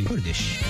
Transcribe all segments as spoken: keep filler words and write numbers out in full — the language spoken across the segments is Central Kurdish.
کوردش.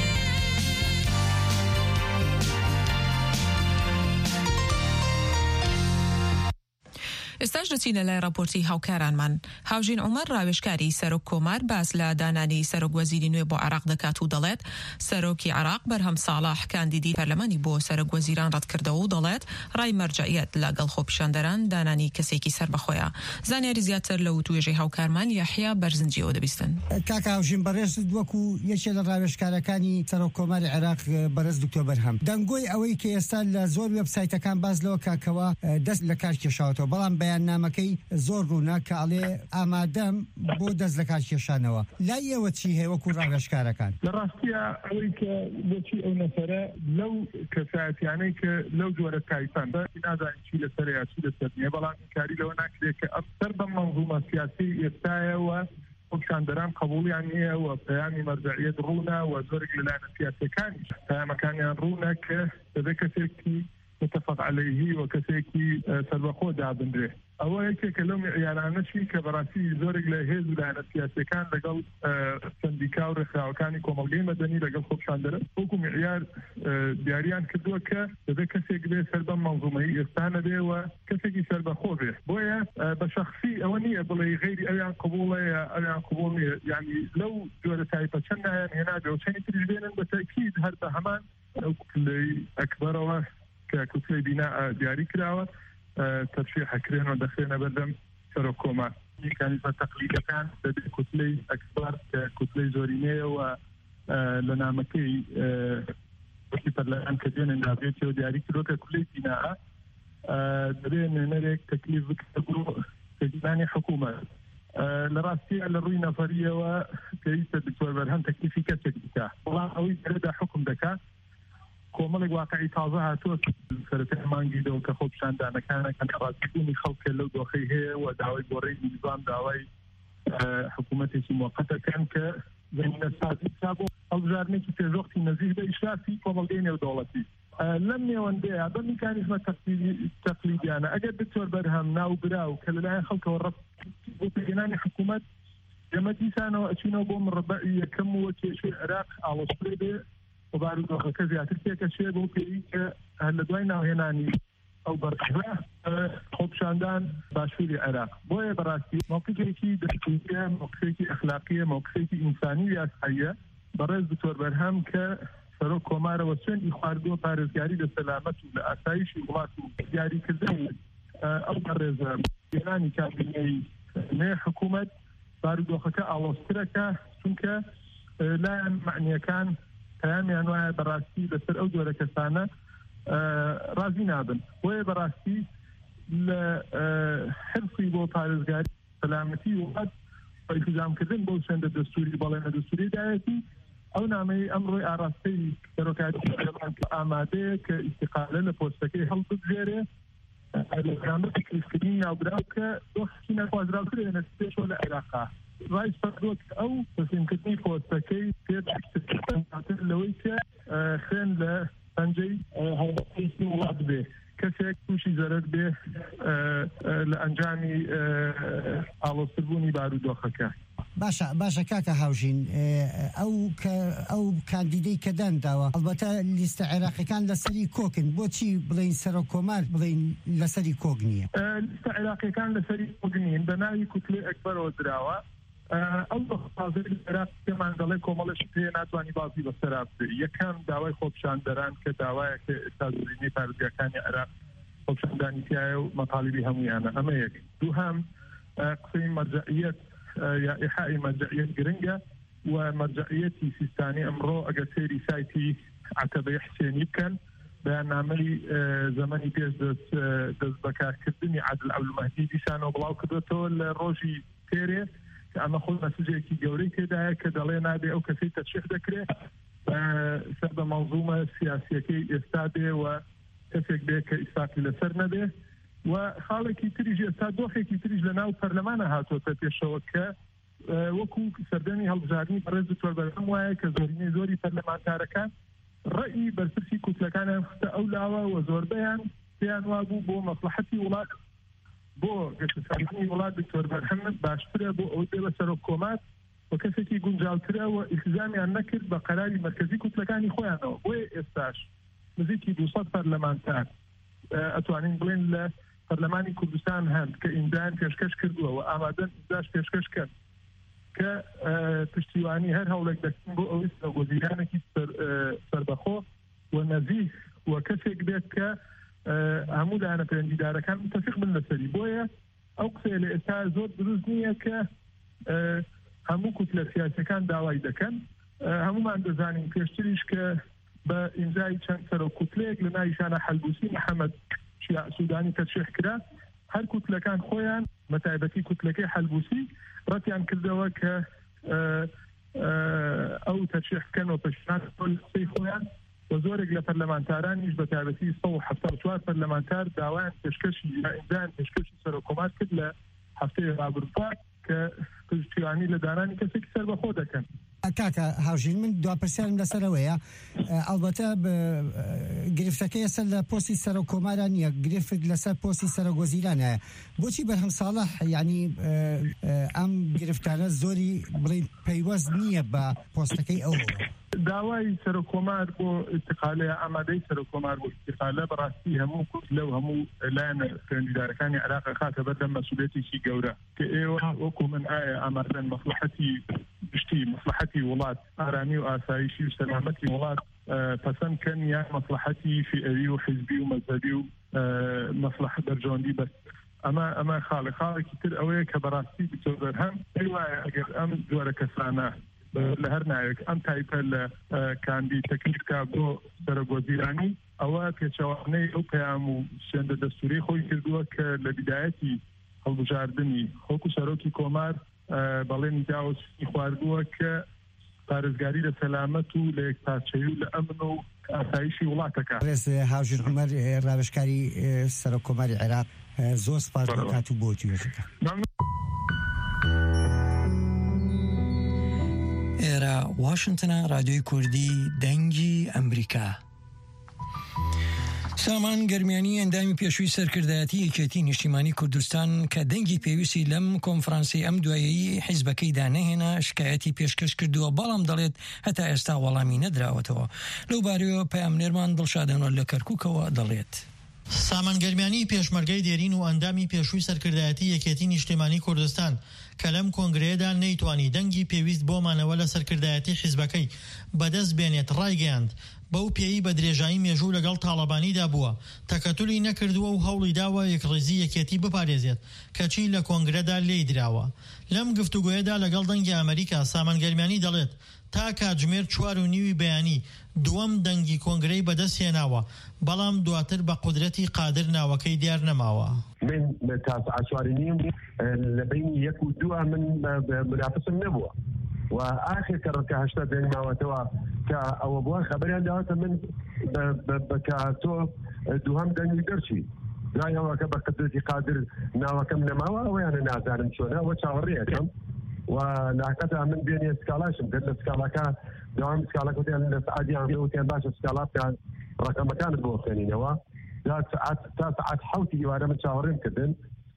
ئێستاش دەچینە لای راپۆرتی هاوکارانمان. هاوژین عومەر ڕاوێژکاری سەرۆک کۆمار باس لە دانانی سەرۆک وەزیری نوێ بۆ عێراق دەکات و دەڵێت سەرۆکی عێراق بەرهەم ساڵح کاندیدی پەرلەمانی بۆ سەرۆک وەزیران ڕەتکردەوە و دەڵێت ڕای مەرجعیەت لەگەڵ خۆپیشاندەران دانانی کەسێکی سەربەخۆیە. زانیاری زیاتر لە وتوێژەی هاوکارمان یەحیا بەرزنجیەوە دەبیستن. کاکا هاوژین بەڕێز وەکو یەکێک لە ڕاوێژکارەکانی سەرۆک کۆماری عێراق بەرز دکتۆر بەرهەم، دەنگۆی ئەوەی کە ئێستا لە زۆر وێبسایتەکان باز لەوە کاکەوە دەست لە کار کێشاوەتەوە، بەڵام بەیاننامەکەی زۆر ڕوونا کە ئەڵێ ئامادەم بۆ دەست لە کار کێشانەوە. لای ئێوە چی هەیە وەکو ڕاوێژکارەکان؟ لە ڕاستیە ئەوەی کە بۆچی ئەو نەفەرە لەو کەسایەتیانەی کە لەو جۆرە تایپەندە نازانین چی لەسەرەیە چی لەسەر نییە، بەڵام کاری لەوە ناکرێت کە ئەفسەر بە مەنظومە سیاسی ئێستایەوە خۆپیشاندەران قبوڵیان نییە و پەیامی مەرجعیەت ڕوونا و زۆرێک لەلایەنە سیاسیەکانی پەیامەکانیان ڕوونا کە دەبێت کەسێکی متفق عليه و کەسێکی سەربەخۆ دابنرێ. ئەوە یەکێکە لەو معیارانەشی کە بەڕاستی زۆرێک لە هێز و لایەنە سیاسیەکان لەگەڵ سندیکا و ڕێکخراوەکانی کۆمەڵگەی مەدەنی لەگەڵ خۆپیشاندەران وەکو معیار دیاریان کردووە کە دەبێت کەسێک بێ سەر بەم مەنظومەی ئێستانە بێ و کەسێکی سەربەخۆ بێ. بۆیە بە شەخصی ئەوە نییە بڵێ غیری ئەویان قبوڵەیە ئەویان قبوڵ نییە، یعنی لەو جۆرە تایپە چەندایان هێنابێ و چەندی تریش بێنن بە تەکید هەر بە هەمان ئەو کوتلەی ئەکبەرەوە کە کوتلەی بینا دیاری کراوە تەرشیح حکرێنەوە دەخێنە بەردەم سەرۆک کۆمار. میکانیزمە تەقلیدەکان دەبێت کوتلەی ئەکبەر کە کوتلەی زۆرینەیە و لە نامەکەی وەکی پەرلەمان کە دێنە نابێتەوە دیاری کردووە کە کوتلەی بیناە دەبێت نوێنەرێک تەکلیف بکرێت بۆ سەردانی حکوومەت. لە ڕاستیە لە ڕووی نەفەریەوە پێویستە دکتۆر بەرهەم تەکلیفی کەسێک بکات، بەڵام ئەوەی دەرەدا حکم دەکات کۆمەڵێک واقعی تازە هاتووە سەرەتای مانگیدەوە کە خۆپیشاندانەکانە کە ڕاستیبوونی خەڵکە لەو دۆخەی هەیە و داوای گۆڕەی نیزام داوای حکوومەتێکی موقەتەکان کە زمینە سازی بکات بۆ هەڵبژارنێکی پێشوەختی نزیک بە ئیشرافی کۆمەڵگەی نێودەوڵەتی. لەم نێوەندەیە بە میکانیزمە تەقلیدیانە ئەگەر دکتۆر بەرهەم ناوبراو کە لەلایەن خەڵکەوە ڕەت بۆ پێگەنانی حکوومەت ئێمە دیسانەوە ئەچینەوە بۆ مڕبەعی یەکەم و کێشەی عێراق ئاڵۆزپێ بێ و بارودۆخەکە زیاتر تێکەچێ بۆ پێی کە لە دوای ناوهێنانی ئەو بەرخە خۆپیشاندان باشووری عێراق. بۆیە بەڕاستی موقفێکی دەستوریە، موقفێکی ئەخلاقیە، موقفێکی ئینسانی و یاساییە بەڕێز دکتۆر بەرهەم کە سەرۆک کۆمارەوە سوێندی خواردووە پارێزگاری لە سەلامەت و لە ئاسایشی وڵات و دیاریکردنی ئەو بەڕێزە هێنانی کابینەی نوێ حکوومەت بارودۆخەکە ئاڵۆزترەکە، چونکە لایەن معنیەکان پەیامیان وایە بەڕاستی لەسەر ئەو جۆرە کەسانە ڕازی نابن. بۆیە بەڕاستی لە حرفی بۆ پارێزگاری سەلامەتی وڵات ئیلتیزامکردن بۆ چەندە دەستوری بەڵێنە دەستوری دایەتی ئەو نامەی ئەمڕۆی ئاراستەی سەرۆکاتی پەرلەمان ئامادەیە کە ئیستیقالە لە پۆستەکەی هەڵبژێرێ لە بەرامبەر تەکلیفکردنی ناوبراو کە دۆخی نەخوازراوترێنە پێشەوە لە عێراقا. ڕای سەردۆک ئەو تەسلیمکردنی پۆستەکەی پێداتر لەوەی کە خوێن لە پەنجەی هەڵبەتی وڵات بێ، کەسێک تووشی زەرەر بێ لە ئەنجامی ئاڵۆزتربوونی بارودۆخەکە. باشە باشە کاکە هاوژین، ئەو ئەو کاندیدەی کە دانراوە ئەلبەتە لیستە عێراقیەکان لەسەری کۆکن، بۆچی بڵین سەرۆک کۆمار بڵین لەسەری کۆک نییە؟ لیستە عێراقیەکان لەسەری کۆک نین، بە ناوی کوتلەی ئەکبەرەوە دراوە. ئەو بەخوازەی عێراق پێمان دەڵێ کۆمەڵەشی پێ ناتوانانی بازی بەسەرا بێ. یەکەم داوای خۆپیشاندەران کە داوایە کە ئێستا زۆرینەی پارێزگاکانی عێراق خۆپیشاندانی تایە و مەطالیبی هەموویانە. ئەمە یەک. دووهەم قسەی مەرجعیەت یا ئیحائی مەرجعیەت گرنگە و مەرجعیەتی سیستانی ئەمڕۆ ئەگەر سێری سایتی عەتەبەی حسێنی بکەن بەیاننامەی زەمەنی پێش دەست بەکارکردنی عادل عەبدولمەهدی دیسانەوە بڵاو کردوێتەوە لە ڕۆژی تێرێ کە ئەمە خۆ مەسەجێکی گەورەی تێدایە کە دەڵێ نابێ ئەو کەسەی تەرشیح دەکرێت سەر بە مەنظومە سیاسیەکەی ئێستا بێ و کەسێک بێ کە ئیساقی لەسەر نەبێ. و خاڵێکی تریژ ئێستا دۆخێکی تریژ لە ناو پەرلەمانە هاتوۆتە پێشەوە کە وەکو سەردەمی هەڵبژاردننی بەڕێز دکتۆر بەرهەم وایە کە زۆرینەی زۆری پەرلەمانتارەکان ڕەئی بەرپرسی کوتلەکانیان خستە ئەو لاوە و زۆربەیان پێیان وابوو بۆ مەسلحەتی وڵات بۆ گەشتسەرانی وڵات دکتۆر بەرهەم باشترە بۆ ئەو دێ بە سەرۆک کۆمار وكسكي جونجالترا والتزامي عن نكر بقرار مركزي كتلكاني خوانو وإستاش مزيكي دوصد برلمانتار أتوانين بلين لبرلماني كردستان هند كإمدان پێشکەش کردووە و ئامادەن ئیمداش پێشکەش کەن کە پشتیوانی هەر هەوڵێک دەکەن بۆ ئەوەی سەرۆگۆزیرانێکی سەربەخۆ و نەزیه و کەسێک بێت کە هەموو لایەنە پەیوەندیدارەکان متفق بن لەسەری بۆیە ئەو قسەیە لە ئێستا زۆر دروست نییە کە هەموو کوتلە سیاسیەکان داوای دەکەن هەمومان دەزانین پێشتریش کە بە ئیمزای چەند سەرۆک کوتلەیەک لە ناوی شانە حەلبوسی محەممەد سوودانی تەرشیح کرا هەر کوتلەکان خۆیان بەتایبەتی کوتلەکەی حەلبوسی ڕەتیان کردەوە کە ئەو تەرشیح بکەن و پەشتان قسەی خۆیان و زۆرێک لە پەرلەمانتارانیش بەتایبەتی سەد و حەڤتە و چوار پەرلەمانتار داوایان پێشکەشی یا ئیمزایان پێشکەشی سەرۆکۆمار کرد لە هەفتەی ڕابردووە کە پشتیوانی لە دانانی کەسێکی سەربەخۆ دەکەن. کاکە هاوژین من دواپرسیارم لەسەرەوەیە ئەڵبەتە گرفتەکە ئێستا لە پۆستی سەرۆکۆماران نیە گرفت لەسەر پۆستی سەرۆگۆزیرانە بۆچی بەرهەم ساڵح ینی ئەم گرفتانە زۆری بڵین پەیوەست نییە بە پۆستەکەی ئەوە داوای سەرۆکۆمار بۆ ئستیقالەیە ئامادەی سەرۆکۆمار بۆ ئستیقالە بەڕاستی هەموو لەو هەموو لایەنە پەیوەندیدارەکانی عێراق خاتە بەردەم مەسئولیەتێکی گەورە کە ئێوە وەکو من ئایا ئامادەن مەسلحەتی گشتی مەسلحەتی وڵات ئارامی و ئاسایشی و سەلامەتی وڵات پەسەند کەن یا مەسلحەتی فئەوی و حیزبی و مەذهبی و مەسلحە بەرژەوەندی بەس ئەمە ئەمە خاڵی خاڵێکی تر ئەوەیە کە بەڕاستی بچۆ بەرهەم پێی وایە ئەگەر ئەم جۆرە کەسانە لە هەر ناوێک ئەم تایپە لە کاندی تەکنیکا بۆ سەرۆگۆزیرانی ئەوە پێچەوانەی ئەو پەیام و شێندە دەستوری خۆی کردووە کە لە بیدایەتی هەڵبژاردننی خۆکو سەرۆکی کۆمار بەڵێنی داوەسی خواردووە کە پارێزگاری لە سەلامەت و لە یەکپارچەیی و لە ئەمن و ئاسایشی وڵاتەکە. ڕێز هاوژین عومەر ڕاوێژکاری سەرۆکۆماری عێراق زۆر سپاس بۆ کات و بۆ گوێژەکە. ئێرە واشنتنە رادیۆی کوردی دەنگی ئەمریکا. سامان گەرمیانی ئەندامی پێشووی سەرکردایەتی یەکێتی نیشتیمانی کوردستان کە دەنگی پێویستی لەم کۆنفرانسی ئەم دوایەیی حیزبەکەی دانەهێنا شکایەتی پێشکەش کردووە بەڵام دەڵێت هەتا ئێستا وەڵامی نەدراوەتەوە. لەو بارەوە پەیامنێرمان دڵشادەنوەر لە کەرکووکەوە دەڵێت. سامانگەرمیانی پێشمەرگەی دێرین و ئەندامی پێشووی سەرکردایەتی یەکێتی نیشتیمانی کوردستان کە لەم کۆنگرەیەدا نەیتوانی دەنگی پێویست بۆمانەوە لە سەرکردایەتی حیزبەکەی بەدەست بێنێت ڕایگەیاند بەو پێی بە درێژایی مێژوو لەگەڵ تاڵەبانیدا بووە تەکەتولی نەکردووە و هەوڵی داوە یەکڕێزی یەکێتی بپارێزێت کەچی لە کۆنگرەدا لێی دراوە. لەم گفتوگۆیەدا لەگەڵ دەنگی ئەمریکا سامانگەرمیانی دەڵێت تا کاتژمێر چوار و نیوی بەیانی دووەم دەنگی کۆنگرەی بەدەست هێناوە بەڵام دواتر بە قودرەتی قادر ناوەکەی دیار نەماوە. من تا ساعت چواری نیم لە بینی یەک و دووە من منافسم نەبووە و ئاخر کە ڕکە هەشتا دەنگماوەتەوە کە ئەوە بووە خەبەریان داوەتە من بە تۆ دووهەم دەنگی دەرچی دوایەوە کە بە قدرەتی قادر ناوەکەم نەماوە ئەوەیانە نازانم چۆنە ئەوە چاوەڕێیەکەم و لاقەتا من بێنێ سکالاشم کرد لە سکاڵەکە دوام سکاڵەکەوتیان لە سعادیان وتیان باشە سکاڵا بکەن ڕقەمەکانت بۆ بخێنینەوە تا سعات حوتی ئێوارە من چاوەڕێم کردن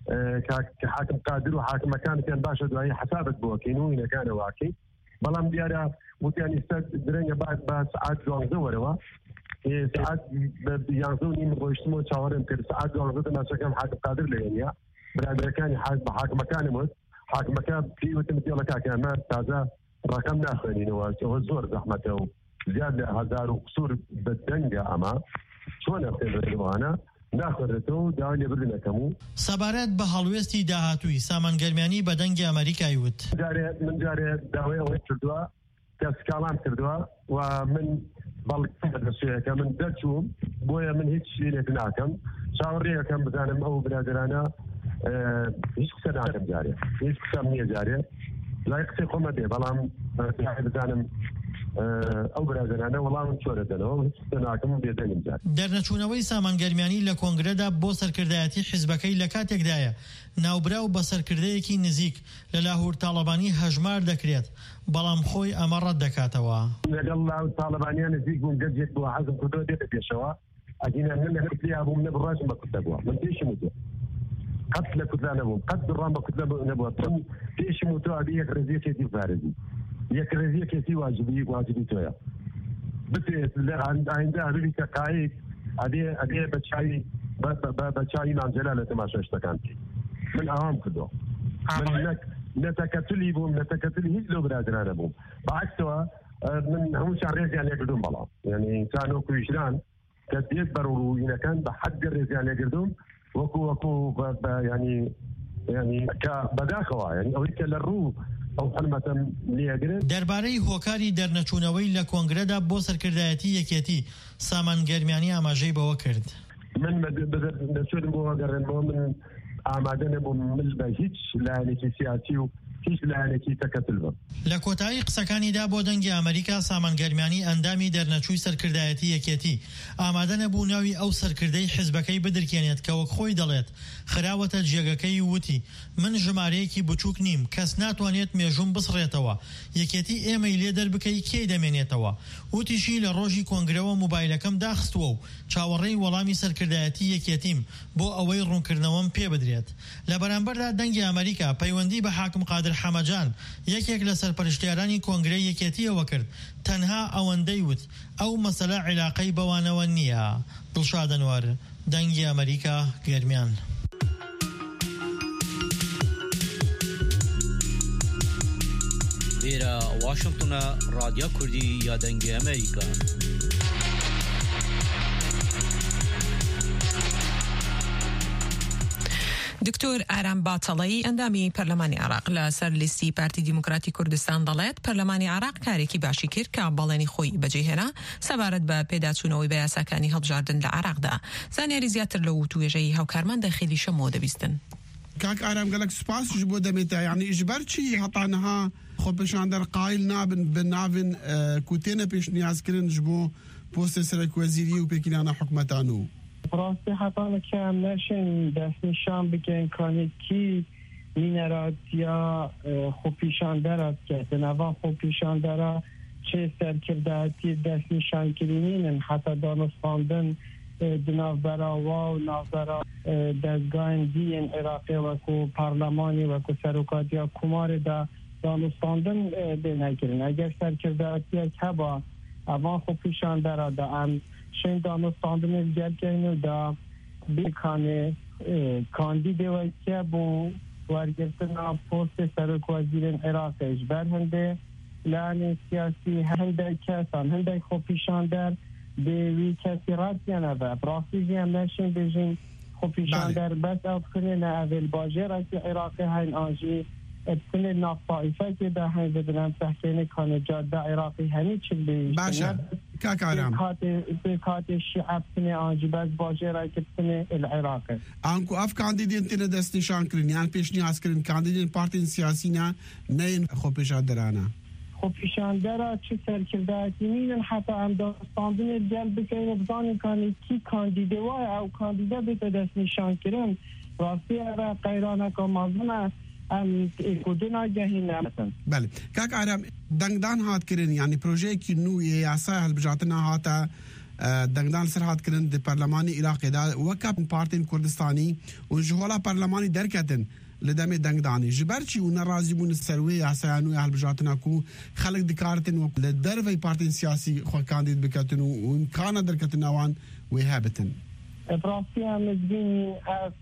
کە حاکم قادر و حاکمەکانتیان باشە دوایی حسابت بۆکەین و هینەکانە واکەین بەڵام دیارە وتیان ئێستا درەنگە بعد بە سعات دوانزە وەرەوە سعات یانزە و نیم ڕۆیشتمەوە چاوەڕێم کرد سعات دوانزە تەماشەکەم حاکم قادر لە هێنیا برادەکانی بە حاکمەکانم وت حاکمەکە پێیوتم دیڵە کاکەمە تازە ڕقم ناخوێنینەوە ئەوە زۆر زەحمەتە و زیاد لە هەزار و قسوور بە دەنگە ئەمە چۆن خوێنەوانە ناخوێنێتەوە داوای لێبردنەکەم و سەبارەت بە هەڵوێستی داهاتووی سامانگەرمیانی بە دەنگی ئەمریکای وت من جارێ داوای ئەوەی کردووە کە سکاڵام کردووە و من بەڵکە دەسوەیەکە من دەرچووم بۆیە من هیچ شتێک ناکەم چاوەڕێیەکەم بزانم ئەو برادرانە هیچ قسە ناکەم جارێ هیچ قسەم نییە جارێ لای قسەی خۆمە دێ بەڵام بزانم ئەو برادرانە وەڵامم چۆرە دەنەوە هیچ قسە ناکەم و بێدەنگم جار. دەرنەچوونەوەی سامانگەرمیانی لە کۆنگرەدا بۆ سەرکردایەتی حیزبەکەی لە کاتێکدایە ناوبراو بە سەرکردەیەکی نزیک لە لاهور تاڵەبانی هەژمار دەکرێت بەڵام خۆی ئەمە ڕەت دەکاتەوە. لەگەڵ لاو تاڵەبانیان نزیک بووم گەنجێک بووە حەزم کردەوە دێتە پێشەوە ئەگینە من لەگەڵ پلیا بووم نەبڕاشم بە کوتە بووە من پێشم وتە قەت لە کوتلا نەبووم قەت دڕام بە کوتلا نەبووە پیش موتو ابي یک رزیه کتی فارزی یک رزیه کتی واجبی واجبی تویا بت عنده ابي كقايد ابي ابي بتشاي بتشاي نانجلا لتماشى اشتكانتي من اوام كدو من هناك نتكتلي بوم نتكتلي هيك لو برادرنا بوم بعكسها من هم شعرين يعني يقدرون بلا يعني كانوا كويشلان كديت برو إذا كان بحد الرجال يقدرون وكو وكو يعني يعني كبداخوا يعني أو يكلرو أو حلمة ليقدر دربارەی هۆکاری دەرنەچوونەوەی لە کۆنگرەدا بۆ سەرکردایەتی یەکێتی سامان گەرمیانی ئاماژەی بەوە کرد. من دەچون بۆ گەڕێن بۆ من ئامادە نەبووم مل بە هیچ لایەنێکی سیاسی و هیچ لایەنێکی تەکەتل بم. لە کۆتایی قسەکانیدا بۆ دەنگی ئەمریکا سامانگەرمیانی ئەندامی دەرنەچووی سەرکردایەتی یەکێتی ئامادە نەبوو ناوی ئەو سەرکردەی حیزبەکەی بدرکێنێت کە وەک خۆی دەڵێت خراوەتە جێگەکەی وتی من ژمارەیەکی بچووک نیم کەس ناتوانێت مێژوم بسڕێتەوە یەکێتی ئێمەی لێ دەربکەی کێی دەمێنێتەوە وتیشی لە ڕۆژی کۆنگرەوە موبایلەکەم داخستووە و چاوەڕێی وەڵامی سەرکردایەتی یەکێتیم بۆ ئەوەی ڕوونکردنەوەم پێ بدرێت لە بەرامبەردا دەنگی ئەمریکا پەیوەندی بە حاکم قادر حەمەجان یەکێک لە سەرپەرشتیارانی کۆنگرەی یەکێتیەوە کرد تەنها ئەوەندەی وت ئەو مەسەلە عیلاقەی بەوانەوە نییە. دڵشاد ئەنوار دەنگی ئەمریکا گەرمیان. لێرە واشنگتنە رادیۆ کوردی یا دەنگی ئەمریکا. دکتۆر ئارام باتەڵەی ئەندامی پەرلەمانی عێراق لە سەر لیستی پارتی دیموکراتی کوردستان دەڵێت پەرلەمانی عێراق کارێکی باشی کرد کە باڵێنی خۆی بەجێهێنا سەبارەت بە پێداچوونەوەی بە یاساکانی هەڵبژاردن لە عێراقدا. زانیاری زیاتر لە وتوێژەی هاوکارمان دەخێلی شەمەوە دەبیستن. کاک ئارام گەلک سوپاس ji بۆ دەمێتە یعنی ئیجبەر چی هەتانەها خۆپیشاندەر قایل نابن بناوین ku têne pêşniyazkirin ji bo postê serokvezîriyê û pêkînana hikûmetan û راستی حتما که هم نشین دست نشان بگن کنید کی مینراتیا خوبیشان دارد که دنوا خوبیشان دارد چه سرکرداتی دست نشان کردنین حتی دانستاندن دناو براوا و نافرا دستگاه دین عراقی و کو پارلمانی و کو سروکاتیا کمار دا دانستاندن به نگیرن اگر سرکرداتی که با اوان خوبیشان دارد ام شین دانستاندن گرگین دا بیکانه کاندیده و که بو ورگرتنا پوست سرک وزیر عراق اجبر هنده لعنی سیاسی هنده کسان هنده خوبیشان در بیوی کسی رد یعنی و براستی هم نشین بجین خوبیشان در بس افکنه نه اول باجه را که عراقی هین آنجی ابتنه نافائفه که ده هین بدنم تحکینه کانه جاده عراقی همی چل بیشتنه باشه كاك عرام بكات الشعب سنة عجبات باجرة كتنة العراق أنكو أف كانديدين تنا دست نشان كرين يعني بيش نياز كرين كانديدين بارتين سياسينا نين خو بيش عدرانا خو بيش عدرا چه سرکرداتی مینن حتی هم داستاندن الجل بکنه بزانه کانی کی کاندیده وای او کاندیده بیت دست نشان کرن راستی او قیرانه که مازنه ام کدونا جهینا مثلا بله كاك عرام دنگدان هات كرين يعني بروجي كي نو ياسا هالبجاتنا هاتا دنگدان سر هات كرين دي برلماني عراقي دا وكاب بارتين كردستاني وجهولا برلماني دركتن لدمي دنگداني جبرچي ونرازي بون السروي ياسا نو هالبجاتنا كو خلق دكارتن لدرفي بارتين سياسي خو كانديد بكتن وامكان دركتن وان وهابتن براستی هم مزبینی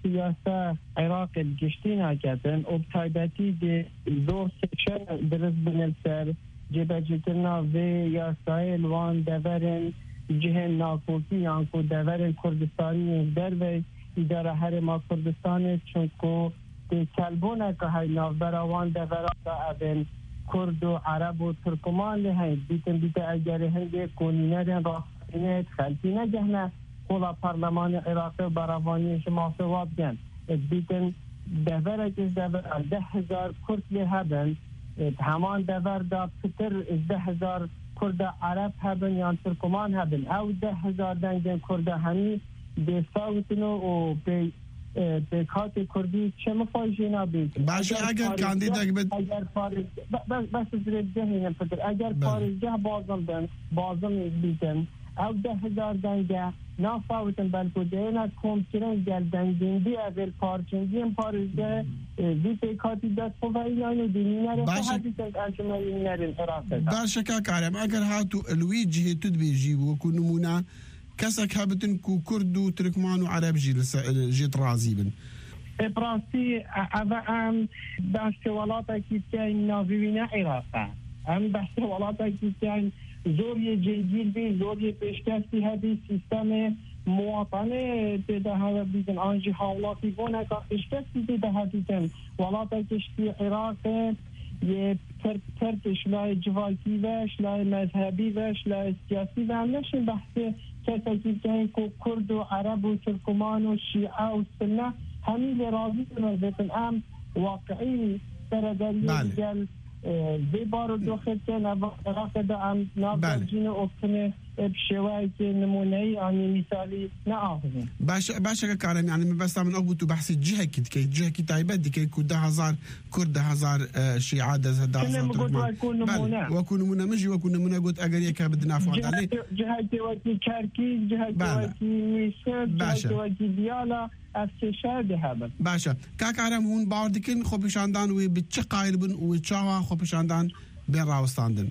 سیاسه عراق الگشتین کردن و بتایبتی دی زور سکشن درست بنل سر جبه جترنا و یاسای الوان دورن جهن ناکوکی یانکو دورن کردستانی در و اداره هر ما کردستانی چونکو دی کلبونه که های نافبروان دورا دا اون کرد و عرب و ترکمان لحین بیتن بیتن اگر هنگی کونینرین راستینه خلطینه جهنه خلا پارلمان عراق و براوانی شما سواب جن بیتن دور اجز دور ده هزار کرد لهبن همان دور دا پتر ده هزار کرد عرب هبن یا ترکمان هبن او ده هزار دنگن کرد همی بساوتنو و به به کات کردی چه مفاجینا بیت باشه اگر کاندیدا اگر فارغ بس بس زیر ذهنم فکر اگر فارغ بازم بن بازم بیتن او ده هزار دنگه نافاوتن بلکو دینا کمترین گل دنگیندی اول پارچنگی هم پارزده دی پیکاتی دست خوبایی یعنی دینینا رو حدیثن انجمنیننا رو انترافه باشا كاكارم اگر هاتو الوي جهه تدبي جيبو وكو نمونا كسك هابتن كو كرد وتركمان وعرب جي جيت رازي بن براسي أبا أم بحث ولاتا كيتين نافيوين عراقا أم بحث ولاتا كيتين زوري جديد بي زوري بيشكسي هذه سيستم مواطنة تدا هذا بيزن أنجي حولاتي بونا كاشكسي تدا هذه ولاتا كشتي عراق ترتش لا جوالتي باش لا مذهبي باش لا سياسي باش بحث كتاكي كان كرد وعرب وتركمان والشيعة والسنة همين راضي نزلت أم واقعي تردد رجال زي بارو دوختن أبغى ده أم نابجين أكتنه بشواي نموني يعني مثالي نأخذه. باش باش كارم يعني بس من أقبض بحث الجهة كده كي جهة كي تعبد كي كده هزار كرد هزار شيعة ده هزار تركمان. بله وكون منا مجي وكون منا قلت أجري كبدنا فوق عليه. جهة توكي كاركي جهة توكي ميسر جهة توكي ديالا أفشار دهابن. باشا كاكارم هون باردكين خبيشاندان وبتشقايل بن وتشاوا خبيشاندان بين راوستاندن.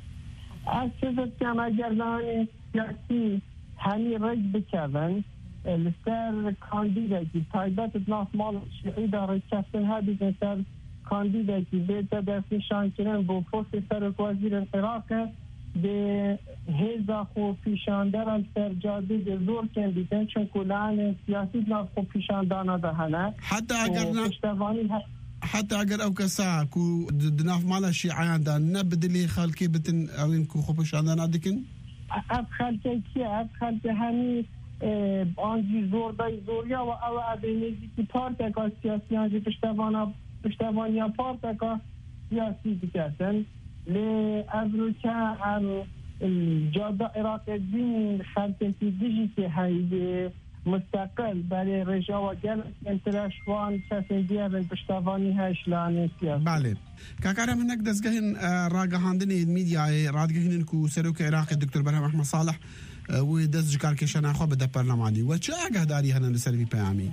أسفت كما جرناني سياسي هني رج بكذن السر كانديداتي تايبات ناس مال شعيدة رجفتن هذه السر كانديداتي بيتا دفي شانكرين بو فوسي سرق وزير العراق به هزا خو پیشاندر السر جادی زور کن بیتن چون کلان سیاسی ناف خو پیشاندانا دهنه حتى اگر حتى اگر او كسا كو دناف مالا شيعان دا نبد اللي خالكي بتن اوين كو خو پیشاندانا دكن اف خالكي كي اف خالكي هني آنجی زور دای زوریا و او ابینیزی که پارتکا سیاسی آنجی پشتوانا پشتوانیا پارتکا سیاسی بکردن لی ابروچه ام جاده عراق الدین خلطه دیجی که هایی مستقل برای رجا و گل انترشوان کسی دیگر پشتوانی هش لانی سیاسی بله كاكارم هناك دزگهن راگهاندنی الميديا رادگهن کو سروک عراق دكتور برهم احمد صالح ودز جكار كشنا خو بده برلماني وچه اگهداری هنن لسروی پیامی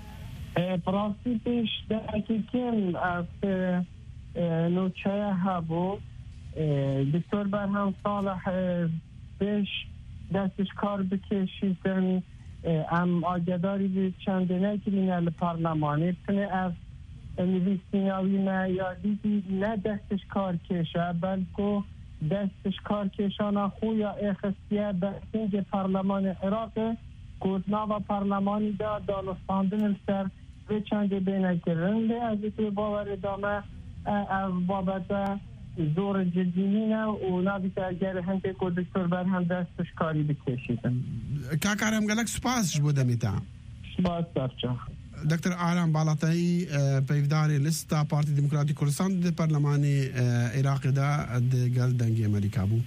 پرانسیپش دقیقاً از نوچه هبو دکتر برهم صالح پیش دستش کار بکشیدن ام آگداری به چندینه کرینه لپارلمانی بتنه از نویسیناوی معیادی نه دستش کار کشه بلکه دستش کار کشانه خویا اخستیه بسنگ پارلمان عراق گوزنا و پارلمانی دا دانستاندن سر به چند بینه کرن لی از ایتو باور ادامه از بابت زور جدینینه و نابیت اگر هنگه که دکتر برهم دستش کاری بکشیدن كاكارم قالك سباس بودا ميتا سباس درجة دكتور آرام بالاتاي بيفداري لستا بارتي ديمقراطي كردستان دي برلماني عراقي دا دي قال دنگي امريكا بو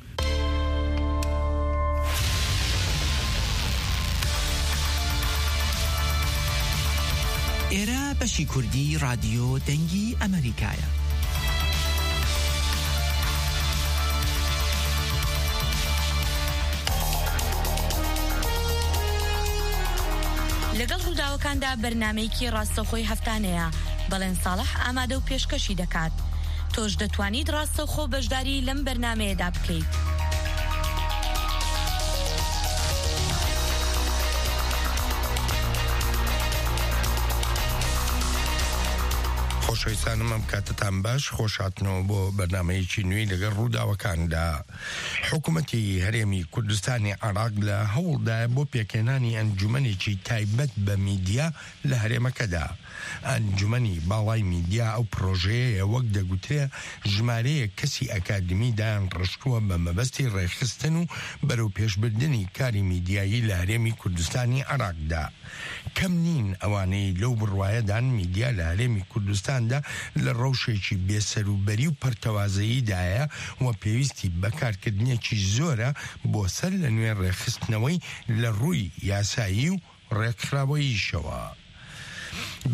إيرا بشي كردي راديو دنگي أمريكايا لەگەڵ ڕووداوەکاندا بەرنامەیەکی ڕاستەوخۆی هەفتانەیە بەڵێن ساڵح ئامادە و پێشکەشی دەکات تۆش دەتوانیت ڕاستەوخۆ بەشداری لەم بەرنامەیەدا بکەیت خۆشەویستانم ئەم کاتتان باش خۆشهاتنەوە بۆ بەرنامەیەکی نوێی لەگەڵ ڕووداوەکاندا حکوومەتی هەرێمی کوردستانی عێراق لە هەوڵدایە بۆ پێکهێنانی ئەنجومەنێکی تایبەت بە میدیا لە هەرێمەکەدا ئەنجومەنی باڵای میدیا ئەو پرۆژەیە وەک دەگوترێ ژمارەیە کەسی ئەکادمیدایان ڕشتووە بە مەبەستی ڕێخستن و بەرەو پێشبردنی کاری میدیایی لە هەرێمی کوردستانی عێراقدا کەم نین ئەوانەی لەو بڕوایەدان میدیا لە هەرێمی کوردستاندا لە ڕەوشێکی بێسەروبەری و پەرتەوازەییدایە و پێویستی بەکارکردنێکی زۆرە بۆ سەر لە نوێ ڕێخستنەوەی لە ڕووی یاسایی و ڕێکخراوەییشەوە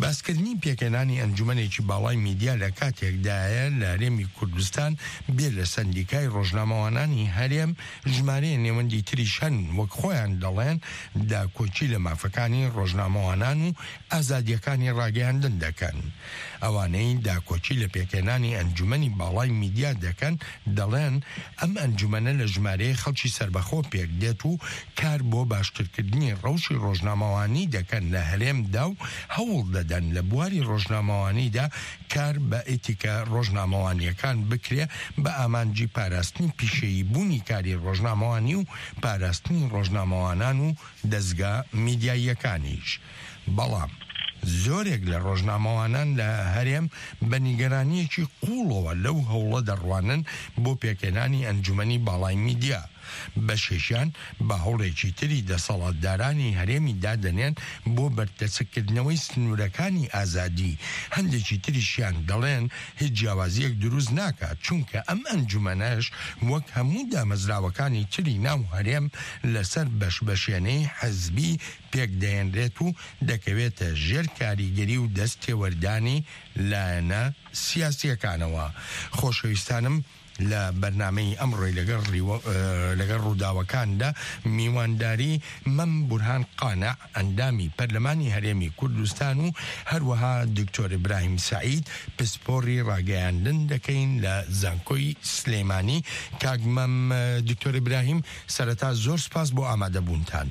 باسکردنی پێکەنانی ئەنجومەنێکی باڵای میدیا لە کاتێکدایە لە هەرێمی کوردستان بێ لە سەندیکای ڕۆژنامەوانانی هەرێم ژمارەیە نێوەندی تریش هەن وەک خۆیان دەڵێن داکۆچی لە مافەکانی ڕۆژنامەوانان و ئازادیەکانی ڕاگەیاندن دەکەن. ئەوانەی داکۆچی لە پێکەنانی ئەنجومەنی باڵای میدیا دەکەن دەڵێن ئەم ئەنجومەنە لە ژمارەیە خەڵکی سربەخۆ پێک دێت و کار بۆ باشترکردنی ڕەوشی ڕۆژنامەوانی دەکەن لە هەرێمدا و هەوڵ دەدەن لە بواری ڕۆژنامەوانیدا کار بە ئێتیکە ڕۆژنامەوانیەکان بکرێ بە ئامانجی پاراستنی پیشەیی بوونی کاری ڕۆژنامەوانی و پاراستنی ڕۆژنامەوانان و دەستگا میدیاییەکانیش. بەڵام زۆرێک لە ڕۆژنامەوانان لە هەرێم بە نیگەرانیەکی قوڵەوە لەو هەوڵە دەڕوانن بۆ پێکەنانی ئەنجومەنی باڵای میدیا. بەشێشیان بە هەوڵێکی تری دەسەڵاتدارانی هەرێمی دادەنێن بۆ بەردەچکردنەوەی سنوورەکانی ئازادی. هەندێکی تریشیان دەڵێن هیچ جیاوازیەک دروست ناکات چونکە ئەم ئەنجومەنەش وەک هەموو دامەزراوەکانی تری ناو هەرێم لەسەر بەشبەشێنەی حەزبی پێک دەهێنرێت و دەکەوێتە ژێر کاریگەری و دەستێوەردانی لایەنە سیاسیەکانەوە. خۆشەویستانم، لە بەرنامەی ئەمڕۆی لەگەڵ ڕووداوەکاندا میوانداری مەم بورهان قانع ئەندامی پەرلەمانی هەرێمی کوردستان و هەروەها دکتۆر ئیبراهیم سەعید پسپۆڕی ڕاگەیاندن دەکەین لە زانکۆی سلێمانی. کاگمەم دکتۆر ئیبراهیم، سەرەتا زۆر سپاس بۆ ئامادەبوونتان.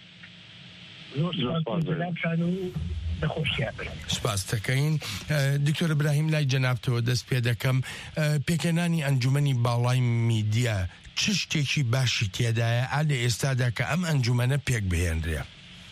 سپاس دەکەین. دکتۆر ئیبراهیم، لای جەنابتەوە دەست پێ دەکەم. پێکەنانی ئەنجومەنی باڵای میدیا چ شتێکی باشی تێدایە ئا لە ئێستادا کە ئەم ئەنجومەنە پێک بهێنرێ؟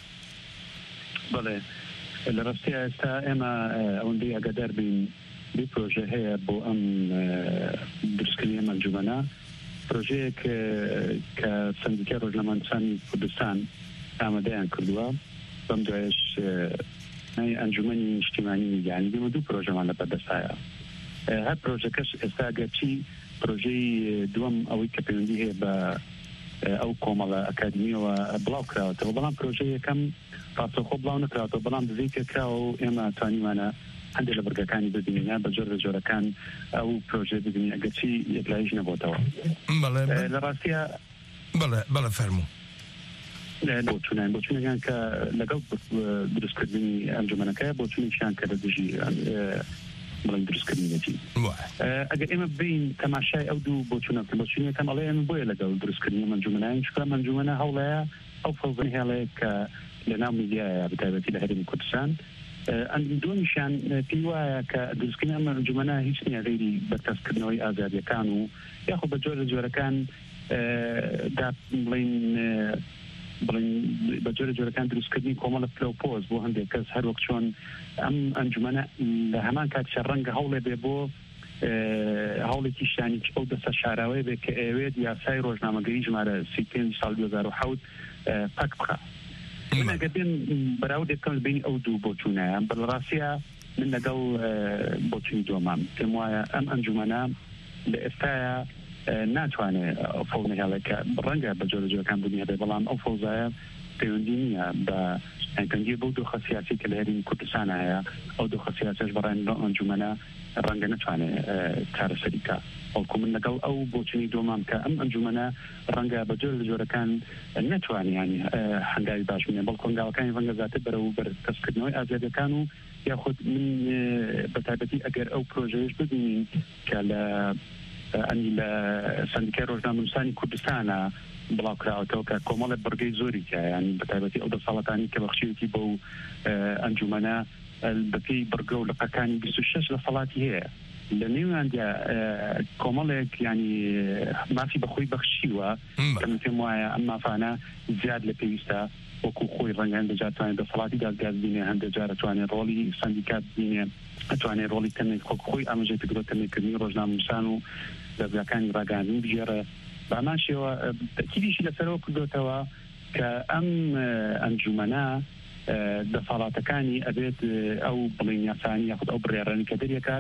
بەڵێ، لە ڕاستی ئێستا ئێمە ئەوەندەی ئەگەدار بین بێ پرۆژە هەیە بۆ ئەم دروستکردنی ئەم ئەنجومەنە. پرۆژەیەک کە سەندیکای ڕۆژنامەنووسانی کوردستان ئامادەیان کردووە، بەم دوایش ئەنجومەنی نیشتیمانی میدیانی دێمە دوو پرۆژەمان لە بەردەستایە. هەر پرۆژەکەش ئێستا گەرچی پرۆژەی دووەم ئەوەی کە پەیوەندی هەیە بە ئەو کۆمەڵە ئەکادمیەوە بڵاو کراوەتەوە، بەڵام پرۆژەی یەکەم ڕاستەوخۆ بڵاو نەکراوەتەوە، بەڵام دزەی کە کراوە و ئێمە توانیمانە هەندێک لە بەرگەکانی ببینینە بە جۆر لە جۆرەکان ئەو پرۆژە ببینی ئەگەرچی یەکلاییش نەبووتەوە. لە ڕاستیە بەڵێ بەڵێ فەرموو. بۆچونیان بۆچونەکان کە لەگەڵ دروستکردنی ئەنجومەنەکە بۆچونیشیان کە لە دژی بڵێن دروستکردنیەتی. ئەگەر ئێمە بین تەماشای ئەو دوو بۆچونەکە بۆچونیەکەم ئەڵێ ئێمە بۆیە لەگەڵ دروستکردنی ئەنجومەنایان چکە ئەنجومەنە هەوڵەیە ئەو فەوزەی هێڵەیە کە لە ناو میدیایە بەتایبەتی لە هەرێمی کوردستان. دومیشیان پێی وایە کە دروستکردنی ئەم ئەنجومەنە هیچ نییە غەیری بەرکەسکردنەوەی ئازادیەکان و یاخۆ بە جۆر لە جۆرەکان بڵێن بڵین بە جۆرە جۆرەکان دروستکردنی کۆمەڵە پلۆپۆز بۆ هەندێک کەس هەر وەک چۆن ئەم ئەنجومەنە لە هەمان کاتیشە ڕەنگە هەوڵێ بێ بۆ هەوڵێکی شانی ئەو دەستە شاراوەیە بێ کە ئەوێت یاسای ڕۆژنامەگەری ژمارە سی پێنج ساڵ دوو هەزار و حەوت پەک بخە. من ئەگەر بێن بەراورد دەکەم بینی ئەو دوو بۆچوونەیە، بەڕاستیە من لەگەڵ بۆچوونی دووەمام پێم وایە ئەم ئەنجومەنە لە ئێستایە ناتوانێت ئەو فەوزە هێڵەکە ڕەنگە بە جۆرە جۆرەکان بوونی هەبێ، بەڵام ئەو فەوزایە پەیوەندی نییە بە ئەنگەنگی بۆ دۆخە سیاسی کە لە هەرێمی کوردستان هەیە. ئەو دۆخە سیاسیش بەڕای ئەنجومەنە ڕەنگە ناتوانێت چارەسەری بکات. بەڵکو من لەگەڵ ئەو بۆچوونی دووەمام کە ئەم ئەنجومەنە ڕەنگە بە جۆرە جۆرەکان ناتوانێت ینی هەنگاوی باش بنێ، بەڵکو هەنگاوەکانی ڕەنگە زیاتر بەرەو بەرکەسکردنەوەی ئازادیەکان و یاخود من بەتایبەتی ئەگەر ئەو پرۆژەیەش ببینین کە لە ئەنی لە سەندیکای ڕۆژنامەنووسانی کوردستانە بڵاو کراوەتەوە کە کۆمەڵێک بەرگەی زۆری کە ینی بەتایبەتی ئەو دەسەڵاتانی کە بەخشیوەتی بەو ئەنجومەنە بەپێی بەرگە و لەقەکانی بیست و شەش دەسەڵاتی هەیە. لە نێواندا کۆمەڵێک ینی مافی بەخۆی بەخشیوە کە من پێم وایە ئەم مافانە زیاد لە پێویستە وەکو خۆی ڕەنگە هەندێک جار توانێت دەسەڵاتی دادگاز بینێ، هەندێک جار ئەتوانێت ڕۆڵی سەندیکات بینێ، ئەتوانێت ڕۆڵی تەمێک خۆی ئاماژەی کردووە تەمێکردنی ڕۆژنامەنووسان و دەرگاکانی ڕاگەاندنی بژێرە. بەماشیەوە تەکیدیشی لەسەرەوە کردوێتەوە کە ئەم ئەنجومەنە دەسەڵاتەکانی ئەبێت ئەو بڵین یاسانی یاخود ئەو بڕێڕانی کە دەریەکات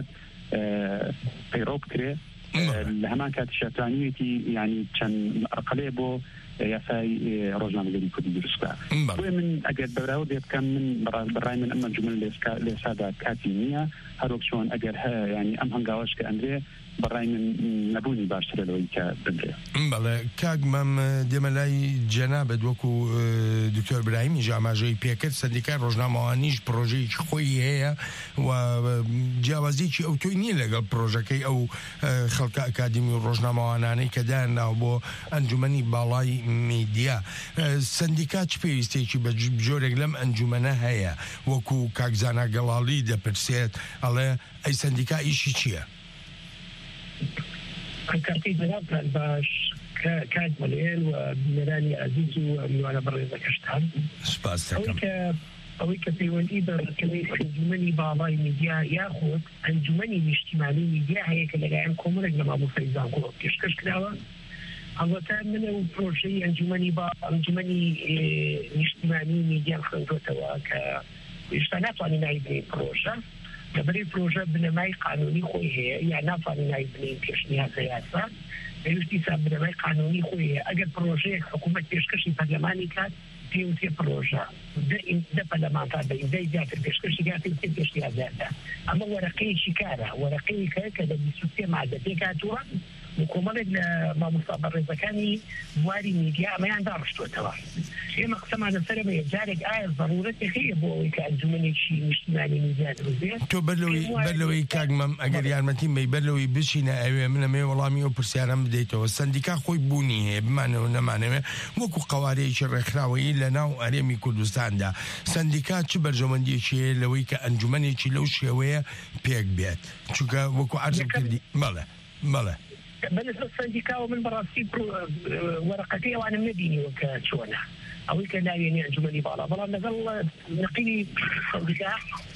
پەیڕۆ بکرێ، لە هەمان کاتیشە توانیوێتی ینی چەند ئەقلەیە بۆ یاسای ڕۆژنامەگەری کوردی دروستکە بۆیە من ئەگەر بەراو دێت کەم من بەڕای من ئەمە جمل لێسادا کاتی نییە هەروەک چۆن ئەگەر هەیە ینی ئەم هەنگاوەش کە ئەندرێ بەڕای من نەبوونی باشترە لەوەی کە بندرێ. بەڵێ کاک مەم دێمە لای جەنابەت وەکو دکتۆر براهیمی ئاماژەی پێکرد سەندیکای ڕۆژنامەوانیش پرۆژەیەکی خۆی هەیە و جیاوازیی ئەو تۆی نییە لەگەڵ پرۆژەکەی ئەو خەڵکە ئەکادمی و ڕۆژنامەوانانەی کە دایانناو بۆ ئەنجومەنی باڵای میدیا. سەندیکا چ پێویستێکی بە جۆرێک لەم ئەنجومەنە هەیە وەکو کاکزانا گەڵاڵی دەپرسێت ئەڵێ ئەی سەندیکا ئیشی چییە؟ کارتی بەرابان باش کات مەلێن و بینەرانی عزیز و میوانە بەڕێزەکەشتان سپاس دەکەم. ئەوەی کە پەیوەندی بە ئەنجومەنی باڵای میدیا یاخود ئەنجومەنی نیشتیمانی میدیا هەیە کە لەلایەن کۆمەڵێک لە مامۆستای زانکۆ پێشکەش کراوە. البته من ئەو پرۆژەی ئەنجومەنی با ئەنجومەنی نیشتیمانی میدیا خوێندوتەوە کە هێشتا ناتوانین نایبنین پرۆژە لەبەرەی پرۆژە بنەمای قانونی خۆی هەیە یا ناتوانین نایبنین پێشنیازە یاسا پێویستی سا بنەمای قانونی خۆی هەیە. ئەگەر پرۆژەیەک حکوومەت پێشکەشی پەرلەمانی کات پێوتێ پرۆژە دە پەرلەمانتا بە ئیندای زیاتر پێشکەشی گاتی پێ پێشنیازەکە. ئەمە وەرەقەیەکی کارە وەرەقەیەک هەیە کە لە بیست و سێ مادە پێکاتووە کۆمەڵێک لە مامۆستا بەڕێزەکانی بواری میدیا ئەمەیان داڕشتوتەوە. ئێمە قسەمان لەسەرمە جارێک ئایا ضرورەتێک هەیە بۆ ئەوەی کە ئەنجومەنێکی نیشتیمانی میدیا دروستبێت. تۆ بەرلەوەی بەرلەوەی کاگمەم ئەگەر یارمەتیم بەی بەرلەوەی بچینە ئەوێ منەمێ وەڵامی ئەو پرسیارەم بدەیتەوە. سەندیکا خۆی بوونی هەیە بمانەوە نەمانەوێ وەکو قەوارەیەکی ڕێکخراوەیی لە ناو ئەرێمی کوردستاندا. سەندیکا چ بەرژەوەندیەکی هەیە لەوەی کە ئەنجومەنێکی لەو شێوەیە پێک بێت چونکە وەکو عەرزم کردی بەڵێ بەڵێ بالنسبة للسنديكا ومن براسي ورقتي وانا مديني وكشونا او كلا يعني انجمني بالا بلا نقل نقيني سنديكا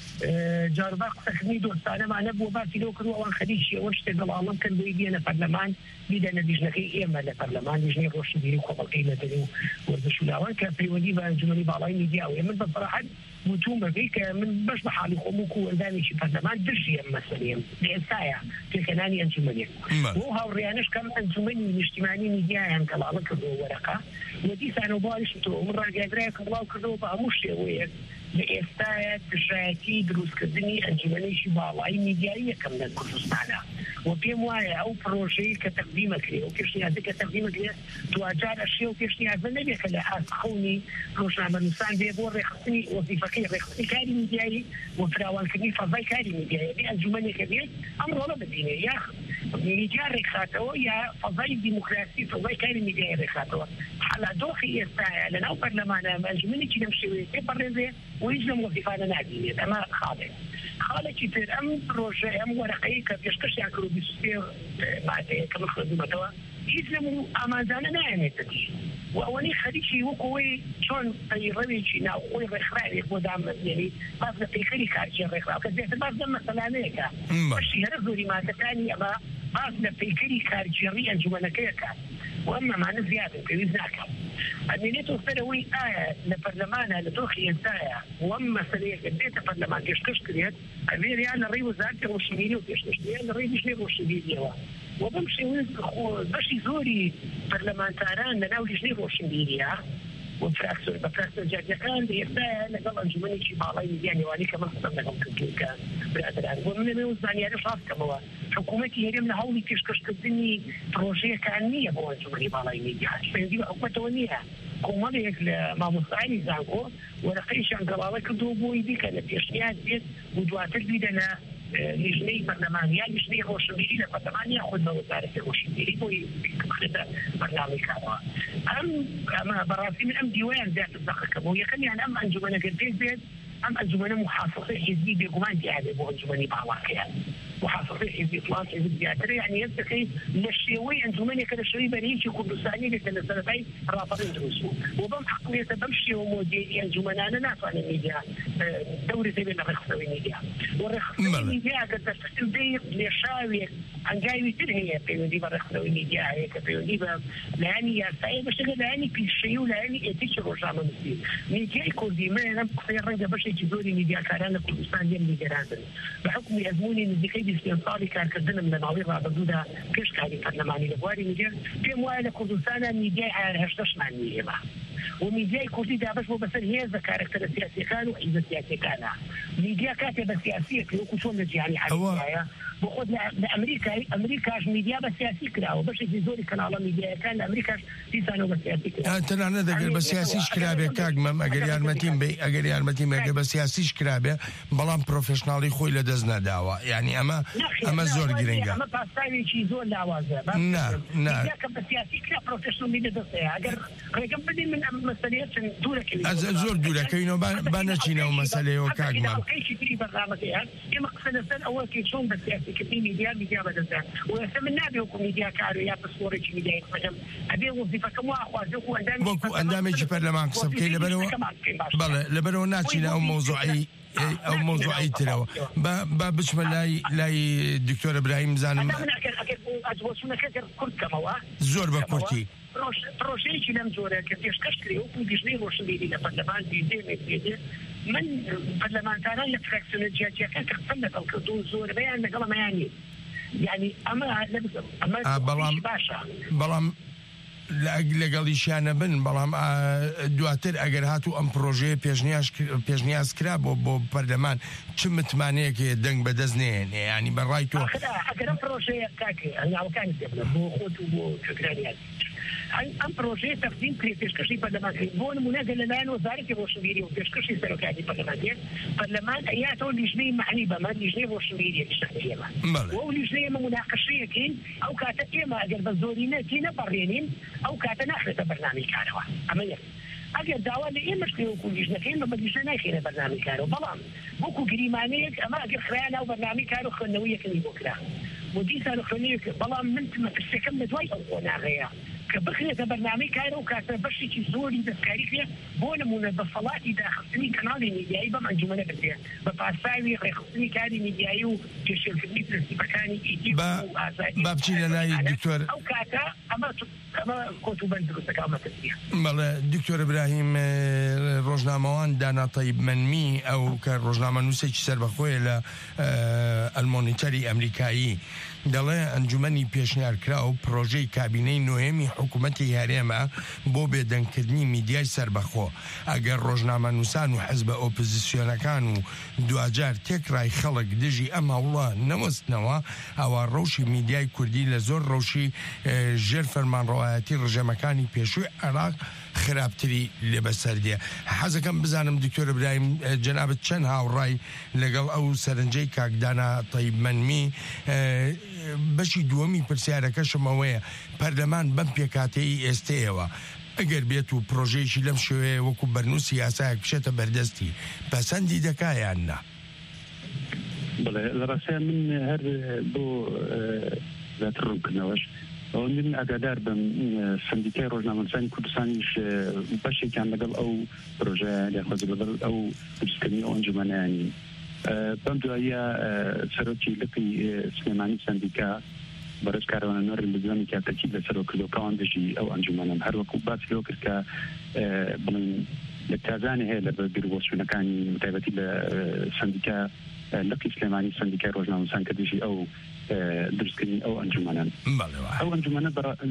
جارباق تخميد وستانا مع نبو باتي لو كانوا وان خديشي واشتغل الله كان بيدي انا برلمان بيدنا ديجنكي ايما لبرلمان ديجني روش ديري وقبل قيمه ديري وردشو لاوان كان في ودي انجمني بالا ميديا ومن بصراحه وتوما بيك من باش بحالي خموك ورداني شي برلمان درجي مثلا لإنسايا في كناني انجمني وها وريانش كم انجمني اجتماعي ميديا يعني كلا لك ورقه ودي سانو بالش تو مره قادرك الله كذو بامش ويا لإفتاء تشاكي دروس كردني أنجمني شبالي ميديائية كم للكردستان وفي موايا أو بروجي كتقديمك لي وكيشني هذا كتقديمك لي تواجه الشيء وكيشني هذا النبي خلي أخوني روشنا من نسان بيبور رخصني وظيفكي رخصني كاري ميديائي وفراوان كني فضاي كاري ميديائي أنجمني كبير أمر ولا بديني يا ميديا رخاتو يا فضاي ديمقراطي فضاي كاري ميديائي رخاتو على دوخي يستاهل لنا أو برلمان أنجمني كي نمشي ويبرزي ويجنا وظيفانا نادية أما خالد خالد كتير أم بروجة أم ورقية كبيشكش يعكروا بيسوسير بعد كم خدمة توا يسلموا أمازانا نعمة تدي وأولي خديشي وقوي شون طيرنيشي ناو قوي رخراء يقول دعم يعني بعض الطيخري كارشي رخراء وكذا بعض دم مثلا نيكا ماشي هرزوري ما تتاني أما بعض الطيخري كارشي ريان جوانا كيكا وأما معنا زيادة في وزناكا أمينيتو فروي آية لبرلمانها لتوخي إنسايا وأما سريع البيت برلمان كشكش كريت أبي ريال الرئي وزارة وشميني وكشكش ريال الرئي بشني وشميني وبمشي بشي زوري برلمان تاران لناولي شني وشميني وفراكسور بفراكسور جاجة كان بيرتاح لقل أنجمني شي بعضي يعني واني كمان خصنا لهم كان برادران ومن يوزعني أنا شاف كمان حكومتي هي من هولي كشكش كدني بروجيه كأنية بو أنجمني بعضي ميديا فهذه حكومة ونيها كوماليك لما مصعيني زانكو ورقيش عن قلالة كدوبو يدي كانت يشنيات بيت ودواتر بيدنا لجني برلمانية لجني روشنبيري لبرلمانية خدنا وزارة روشنبيري بوي بخدة برنامج كاوا أم أما براسي من أم ديوان ذات الدقة كبوية خلي أنا أم أنجمنا قديش بيت أم أنجمنا محافظة حزبي بيقومان دي هذا بو أنجمني بعواقيا محافظة حزبي إطلاق حزب دياتري يعني يستخي للشيوي أنجمني كده شوي بريشي كردستاني لسنة رافضين دروسو وبم حقوية بمشي ومودي أنجمنا أنا ناس عن الميديا دوري زي بينا رخصوي ميديا والرخصوي ميديا قد تستخدم بيق لشاوي عن جايوي ترهي بيودي برخصوي ميديا هيك بيودي لاني يا سعيد بشتغل لاني في الشيو لاني اتيش روشا منسي ميديا كردي ما أنا بقصير رنجة بشي جزوري ميديا كارانا كردستان دي ميديا بحكم يزموني ان دي بیست پێنج ساڵی کارکردنم لە ماوەی ڕابردوودا پێش کاری پەرلەمانی لە بواری میدیا پێم وایە لە کوردستانە میدیای هەشتەشمان نییەمە و میدیای کوردی دابش بۆ بەسەر هێزە کارکتەرە سیاسیەکان و حیزە سیاسیەکانە میدیا کاتێ بە سیاسیەکە وەکو چۆن لە جیهانی حەزایە بۆ خۆت لە ئەمریکای ئەمریکاش میدیا بە سیاسی کراوە بەشێکی زۆری کەناڵە میدیایەکان لە ئەمریکاش دیسانەوە بە سیاسی کراوە تەنانە دەگەر بە سیاسیش کرابێ کاکمەم ئەگەر یارمەتیم بێ ئەگەر یارمەتیم ئەگەر بە سیاسیش کرابێ بەڵام پرۆفێشناڵی خۆی لە دەست نەداوە یعنی ئەمە ئەمە زۆر گرنگە ئەمە پاساوێکی زۆر لاوازە نه نه کە بە سیاسی کرا پرۆفێشنال میدیا دەستەیە ئەگەر ڕێگەم بدەین من ئەم مەسەلەیە چەند دوورەکەوین زۆر دوورەکەینەوە با نەچینەوە مەسەلەیەوە کاکمەم ئەوکەیشی تری بەرنامەکەیان ئێمە قسە لەسەر ئەوە کە چۆن بە سیاسیکردنی میدیا میدیا بەدەستە و ئێستا من نابێ وەکو میدیا کار یا پسپۆڕێکی میدیای خۆشم ئەبێ وەزیفەکەم وا خوازێ وەکو ئەندامی وەکو ئەندامێکی پەرلەمان قسە بکەی لەبەرەوە بەڵێ لەبەرەوە ناچینە ئەو مۆزوعی ئەو مۆزوعی ترەوە با بچمە لای لای دکتۆر ئیبراهیم بزانم زۆر بە کورتی پرۆژەیەکی لەم جۆرە کە پێشکەشکرێ وەکو گژنەی ڕۆشنبیری لە پەرلەمان بێدێ من پەرلەمانتاران لە فراکسیۆنە جیاجیەکان کە قسەم لەگەڵ کردو زۆربەیان لەگەڵەمەیان نیت یعنی ئەمە ئەمە باشە بەڵام لەگەڵیشیانە بن بەڵام دواتر ئەگەر هاتوو ئەم پرۆژەیە پێشنیاز کرا بۆ بۆ پەرلەمان چ متمانەیەکێ دەنگ بەدەست نێنێ ینی بەڕای تۆ ئەگەرم پرۆژەیە کاکێ ئەناوەکانی دەبنە بۆ خۆت و بۆ چکرانیان ئەم پرۆژەیە تەقدیم کرێ پێشکەشی پەرلەمانکردن بۆ نمونە لەلایەن وەزارەتی ڕۆشنبیری و پێشکەشی سەرۆکاتی پەرلەمانیە پەرلەمان ئەیاتەوە لیژنەی معنی بەمە لیژنەی ڕۆشنبیریەکی شەخصیەمە و لیژنەی ئێمە مناقەشەیەکین ئەو کاتە ئێمە ئەگەر بە زۆری نەکی نەپەڕێنین ئەو کاتە ناخرێتە بەرنامی کارەوە ئەمە یەک ئەگەر داوا لە ئێمەش کرێ وەکو لیژنەکەین بە لیژنە ناخێنە بەرنامی کارەوە بەڵام وەکو گریمانەیەک ئەمە ئەگەر خرایان ئەو بەرنامی کار و خوێندنەوەی یەکەمی بۆ کرا بۆ دیسان و خوێندنەوەی بەڵام من مەترسەکەم لە دوای ئەو قۆناغەیە کە بخرێتە بەرنامەی کارە و کاتە بەشێکی زۆری دەستکاری کرێ بۆ نمونە بە سەڵاتی داخستنی کەناڵی میدیایی بەم ئەنجومەنە بکرێت بە پاساوی ڕێخستنی کاری میدیایی و پێشێلکردنی پرەنسیپەکانی ئیدی و ئازادی با بچینە لای دکتۆر ئەو کاتە ئەمە ئەمە کۆتوبەند دروستەکە ئەمەتەسیە بەڵێ دکتۆر ئیبراهیم ڕۆژنامەوان دانا تایبمەنمی ئەو کە ڕۆژنامە نووسێکی سەربەخۆیە لە ئەلمۆنیتەری ئەمریکایی دەڵێ ئەنجومەنی پێشنیارکرا و پرۆژەی کابینەی نوێمی حکوومەتی هەرێمە بۆ بێدەنگکردنی میدیای سەربەخۆ ئەگەر ڕۆژنامە نووسان و حەزبە ئۆپۆزیسیۆنەکان و دوجار تێکڕای خەڵک دژی ئەم هەوڵە نەوەستنەوە ئەوە ڕەوشی میدیای کوردی لە زۆر ڕەوشی ژێر فەرمانڕەوایەتی ڕژەمەکانی پێشووی عێراق خراپتری لێبەسەردێ حەزەکەم بزانم دکتۆر ئیبراهیم جەنابەت چەند هاوڕای لەگەڵ ئەو سەرنجەی کاکدانا تایبمەنمی بەشی دووەمی پرسیارەکەشمەوەیە پەرلەمان بەم پێکاتەی ئێستەیەوە ئەگەر بێت و پرۆژەیەکی لەم شێوەیە وەکو بەرنووسی یاسایەک بشێتە بەردەستی پەسەندی دەکایان نا بڵێ لە ڕاستە من هەر بۆ زیاتر ڕوونکردنەوەش من ئاگادار بم سندیکای ڕۆژنامەنووسانی کوردستانیش بەشێکیان لەگەڵ ئەو پرۆژە یاخۆ لەگەڵ ئەو دروستکردنی ئەو ئەنجومەنیانی بەم دواییە سەرۆکی لقی سلێمانی سندیکا بەرز کارەوانە نۆڕی لەگەڵی کاتەکی لە سەرۆکردەوەکەوان دژی ئەو ئەنجومەنن هەر وەکو باسی لەوە کرد کە بڵێن لە تازانە هەیە لە بەرگەوەچوونەکانی تایبەتی لە سندیکا لقی سلێمانی سندیکای ڕۆژنامەنووسان کە دژی ئەو دروستکردنی ئەو ئەنجومەنن ئەو ئەنجومەنە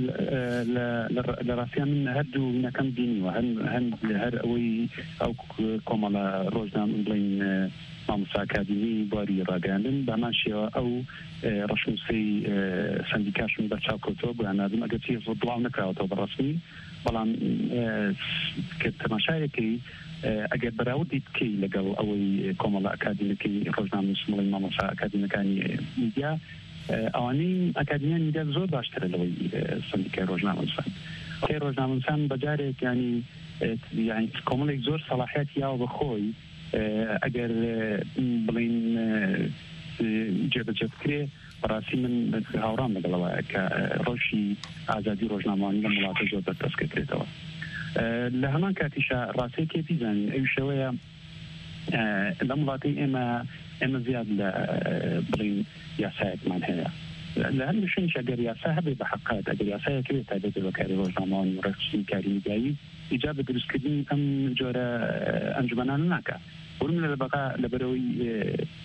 لە ڕاستیان من هەردوو نەکەم بینیوە هەر ئەوەی ئەو کۆمەڵە ڕۆژنام بڵین مامۆستا ئەکادیمی بواری ڕاگەاندن بەمان شێوە ئەو ڕەشنووسەی سندیکاشن بەرچاو کەوتەوە بۆیان نادم ئەگەر چی بڵاو نەکراوەتەوە بەڕاستنی بەڵام کە تەماشایەکەی ئەگەر بەراوردی بکەی لەگەڵ ئەوەی کۆمەڵە ئەکادیمەکەی ڕۆژنامەنووسڵی مامۆستا ئەکادیمەکانی میدیا ئەوانەی ئەکادیمیان میدیا زۆر باشترە لەوەی سندیکای ڕۆژنامەنووسان کەی ڕۆژنامەنووسان بەجارێک ینی یعنی کۆمەڵێک زۆر سەلاحیەتی یاوە بەخۆی ئەگەر بڵین جێبەجێ بکرێ بەڕاستی من هاوڕام لەگەڵەوەیە کە ڕۆژی ئازادی ڕۆژنامەوانی لە وڵاتە زۆر بەردەستکردێتەوە لە هەمان کاتیشە ڕاستەیەکی بیزانین ئەوی شەوەیە لەم وڵاتی ئێمە ئێمە زیاد لە بڵین یاسایەکمان هەیە لە هەر شوێنێک ئەگەر یاسا هەبێ بە حەقات ئەگەر یاسایەکەوێت تایبەت بەکاری ڕۆژنامەوانی و ڕێکخستنی کاری میدیایی ئیجاب بە دروستکردنی ئەم جۆرە ئەنجومەنان ناکات ورم لە بەقا لەبەرەوەی بڵین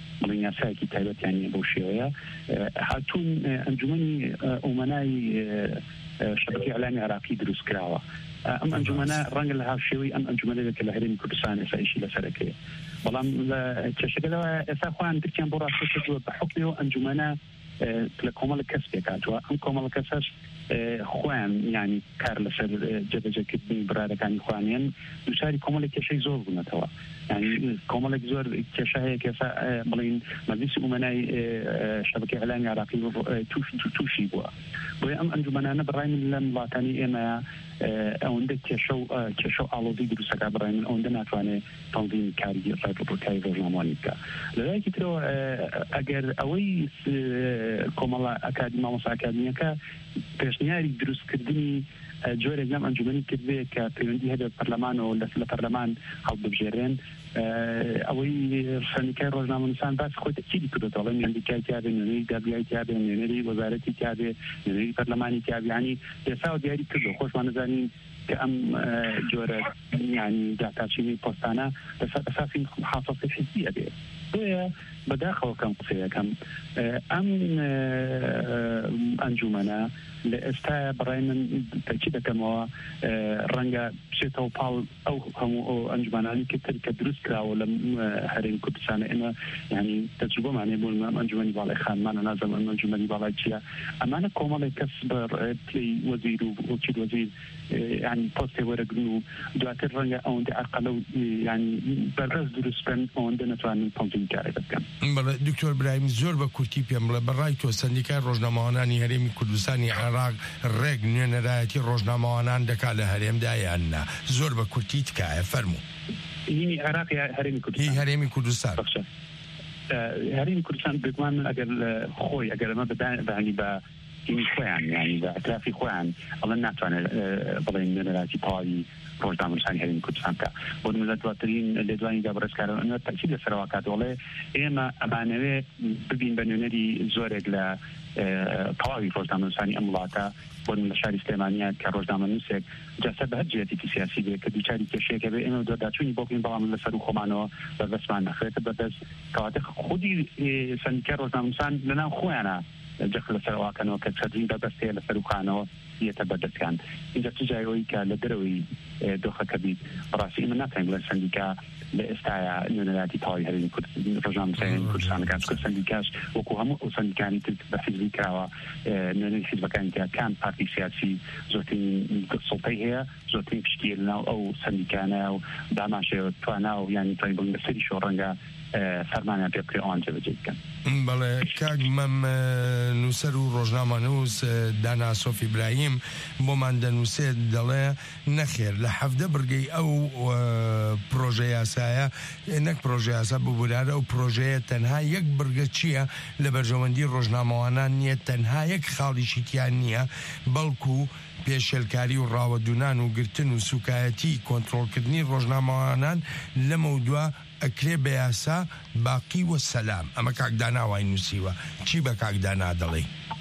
یاسایەکی تایبەتیانی بۆ شێوەیە هاتوون ئەنجومەنی ئەومەنای شەبکەی ئەعلامی عراقی دروست کراوە ئەم ئەنجومەنە ڕەنگە لە هاوشێوەی ئەم ئەنجومەنەیە کە لە هەرێمی کوردستان ئێستا ئیشی لەسەرەکەیە بەڵام لە کێشەکەەوە ئێستا خۆیان گرتیان بۆ ڕاستەکردووە بە حوکمەوە ئەنجومەنە لە کۆمەڵە کەس پێکاتوە ئەم کۆمەڵە کەسەش خۆیان ینی کار لەسەر جێبەجێکردنی برادەکانی خوانیان دووچاری کۆمەڵی کێشەی زۆر بوونەتەوە ینی کۆمەڵێک زۆر کێشە هەیە کە بڵین مەجلیسی ئومەنای شەبکەی ئەعلامی عراقی تووشی بووە بۆیە ئەم ئەنجومەنانە بەڕای من لەم وڵاتانی ئێمەیە ئەوەندە کێشە و کێشە و ئاڵۆزی دروستەکە بەڕای من ئەوەندە ناتوانێت تەنظیم کاری ڕێگەبڕکاری ڕۆژنامەوانی بکە لەلایەکی ترەوە ئەگەر ئەوەی کۆمەڵە ئەکادمی مامۆستا ئەکادمیەکە پێشنیاری دروستکردنی جۆرێک لەم ئەنجومەنی کردوێ کە پەیوەندی هەبێت پەرلەمانەوە لە پەرلەمان هەڵببژێرێن ئەوەی سەندیکای ڕۆژنامەنووسان باس خۆی تەکیدی کردوێتەوە نوێنەرێکی تیابێ نوێنەری دابیای تیابێ نوێنەری وەزارەتی تیابێ نوێنەری پەرلەمانی تیابیانی ئێستا دیاری کردو خۆشمان نەزانین کە ئەم جۆرە ینی داهاتچینی پۆستانە لەسەر ئەساسی حاسەسی حیزبی ئەبێ بۆیە بەداخەوە کەم قسەیەکەم ئەم ئەنجومەنە لە ئێستاە بەڕای من تەکی دەکەمەوە ڕەنگە بچێتەوە پاڵ ئەو هەموو ئەو ئەنجومانانی کە تر کە دروست کراوە لە هەرێمی کوردستانە ئێمە ینی تەجروبەمانێ بوون ئەم ئەنجومەنی باڵای خانمانە نازەم ئەم ئەنجومەنی باڵای چییە ئەمانە کۆمەڵێک کەس بە پلەی وەزیر و وەکیل وەزیر ینی پۆستێ وەرەگرن و دواتر ڕەنگە ئەوەندە عەرقەلە و ینی بەرڕێز دروست بن ئەوەندە نەتوانن تەنظیم کارێک بکەن. بەڵێ دکتۆر برایم زۆر بە کورتی پێم بڵێ بەڕای تۆ سەندیکای ڕۆژنامەوانانی هەرێمی کوردستانی عێراق ڕێک نوێنەرایەتی ڕۆژنامەوانان دەکات لە هەرێمدا یاننا زۆر بە کورتی تکایە فەرموو هینی عێراق یا هەرێمی کوردستان هەرێمی کوردستان هەرێمی کوردستان بگومان من ئەگەر خۆی ئەگەر ئەمە بەدانی بە هینی خۆیان ینی بە ئەطرافی خۆیان ئەڵەن ناتوانێت بڵێن نوێنەراتی تەواوی ڕۆژنامەنووسانی هەرێمی کوردستان بکە بۆ نمونە دواترین لێدوانیدا بەڕێزکارانە تەکید لەسەرەوە کاتەوەڵێ ئێمە ئەمانەوێت ببین بە نوێنەری زۆرێک لە تەواوی ڕۆژنامەنووسانی ئەم وڵاتە بۆ لە شاری سلێمانیە کە ڕۆژنامەنووسێک جەستە بە هەر جێتی سیاسی بێت کە دووچاری کێشەیەکە بێ ئێمە دەرچوونی بۆ بکەین بەڵام لەسەر و خۆمانەوە بەدەستمان نەخرێتە بەدەست کەواتە خودی سەندیکای ڕۆژنامەنووسان لەناو خۆیانە جەخ لەسەرواکەنەوە کە چەندین بەبەستەیە لەسەر وخانەوە یەتە بەدەستیان اینجا چ جایەوەی کە لە دەرەوەی دۆخەکە بیت بەڕاستی ئێمە ناتوانین بڵێن سەندیکا لە ئێستاە نوێنەراتی تەواوی هەرێمی ڕۆژنامەنووسانی کوردستانەکان چکە سەندیکاش وەکو هەموو ئەو سەندیکانی تر بە حیزبی کراوە نوێنەری حیزبەکانی تیا کام پارتی سیاسی زۆرترین سوڵتەی هەیە زۆرترین پشتیە لەناو ئەو سەندیکانە و داماشێوە توانا و یانی توانی بڵین لەسەری شۆ ڕەنگە فەرمانیان پێ بکرێ ئەوان جێبەجێ بکەن. بەڵێ کاک مەم نووسەر و ڕۆژنامەنووس دانا سۆفی براهیم بۆمان دەنووسێت دەڵێ نەخێر لە حەفدە بڕگەی ئەو پرۆژە یاسایە نەک پرۆژە یاسا ببورارە ئەو پرۆژەیە تەنها یەک بڕگە چییە لە بەرژەوەندی ڕۆژنامەوانان نییە تەنها یەک خاڵیشیتیان نییە بەڵکو پێشێلکاری و ڕاوەدونان و گرتن و سوکایەتی کۆنتڕۆڵکردنی ڕۆژنامەوانان لەمە دووە ئەکرێ بە یاسا باقی وە سەلام ئەمە کاکدانا وای نووسیوە چی بە کاکدانا دەڵێ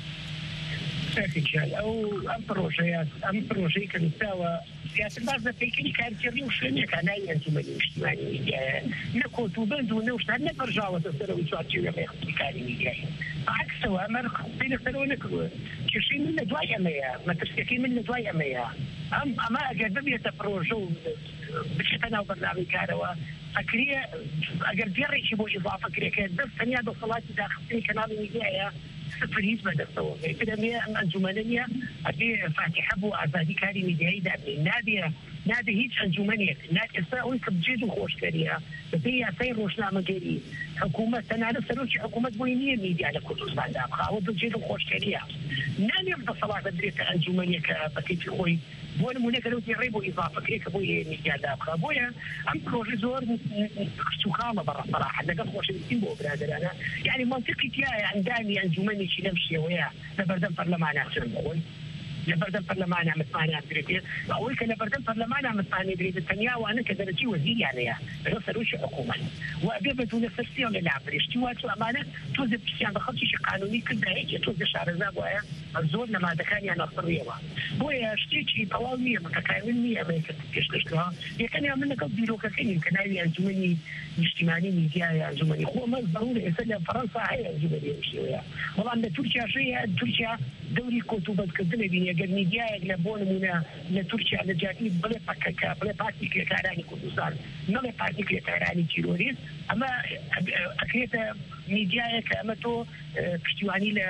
ئەو ئەم پرۆژەیە ئەم پرۆژەی کە نووساوە سیاست باز بە پێکردنی کارکردنی و شوێنێکە ناوی ئەنجومەنی نیشتیمانی میدیایە نە کۆتوبەند و نەوشتان نەبەرژاوەتە سەرەوەی چوارچێوە ڕێخستیکاری میدیایی عەکسەوە ئەمە پێی لەسەرەوە نەکردووە کێشەی من لە دوای ئەمەیە مەترسیەکەی من لە دوای ئەمەیە ئەم ئەمە ئەگەر ببێتە پرۆژە و بچێتە ناو بەرنامەی کارەوە ئەکرێ ئەگەر گێڕێکی بۆ ئیضافە کرێکە دەست تەنیا دەسەڵاتی داخستنی کەناڵی میدیایە سفریز بەدەستەوە ئێترەمێ ئەم ئەنجومەنە نییە ئەبێ فاتحە بۆ ئازادی کاری میدیایی دابێ نابێ نابێ هیچ ئەنجومەنێک نات ئێستا ئەوەی کە بجێت و خۆشکەریە بەپێ یاسای ڕۆژنامەگەری حکوومەت تەنانە سەرۆکی حکوومەت بۆی نییە میدیا لە کوردستاندا بخا ئەوە بجێت و خۆشکەریە نامێ دەسەڵاتە درێتە ئەنجومەنێکە بەکەیفی خۆی بۆ نمونەکە لەوتی ڕێ بۆ ئیضافەکرێکە بۆی میدیادا بخا بۆیە ئەم پرۆژە زۆر سوکاڵە بەڕاحەت لەگەڵ خۆشەویستی بۆ برادرانە یعنی منطقی تایە ئەندامی ئەنجومەنێکی لەم شێوەیە لە بەردەم پەرلەمانە چۆن لە بەردەم پەرلەمانە متمانیان درێت ئەوەی کە لە بەردەم پەرلەمانە متمانی درێت تەنیاوانە کە دەرەجی وەزیریانەیە لەگەڵ سەرۆکی حکوومەت و ئەبێ بەدوونە سەرسیەوە لە لابرێشتی وا تۆ ئەمانە تۆزە پرسیان بە خەڵکیشی قانونی کردایەکێ تۆزە شارەزا وایە زۆر نەمادەکانیان ئەفڕیەوە بۆیە شتێکی تەواو نییە متەکامل نییە ئەمەیە پێشکەشکراوە یەکەمیان من لەگەڵ بیرۆکەکەنیم کە ناوی ئەنجومەنی نیشتیمانی میدیای ئەنجومەنی خۆ ئەمە ضرورە ئێستا لە فەڕەنسا هەیە ئەنجومەنی ئەم شێوەیە بەڵام لە تورکیا شەیە تورکیا دەوری کۆتوبەتکردنە بینی ئەگەر میدیایەک لە بۆ نمونە لە تورکیا لە جاتی بڵێ پەکەکە بڵێ پارتی کرێکارانی کوردستان نەڵێ پارتی کرێکارانی تیرۆریست ئەمە ئەکرێتە میدیایەکە ئەمە تۆ پشتیوانی لە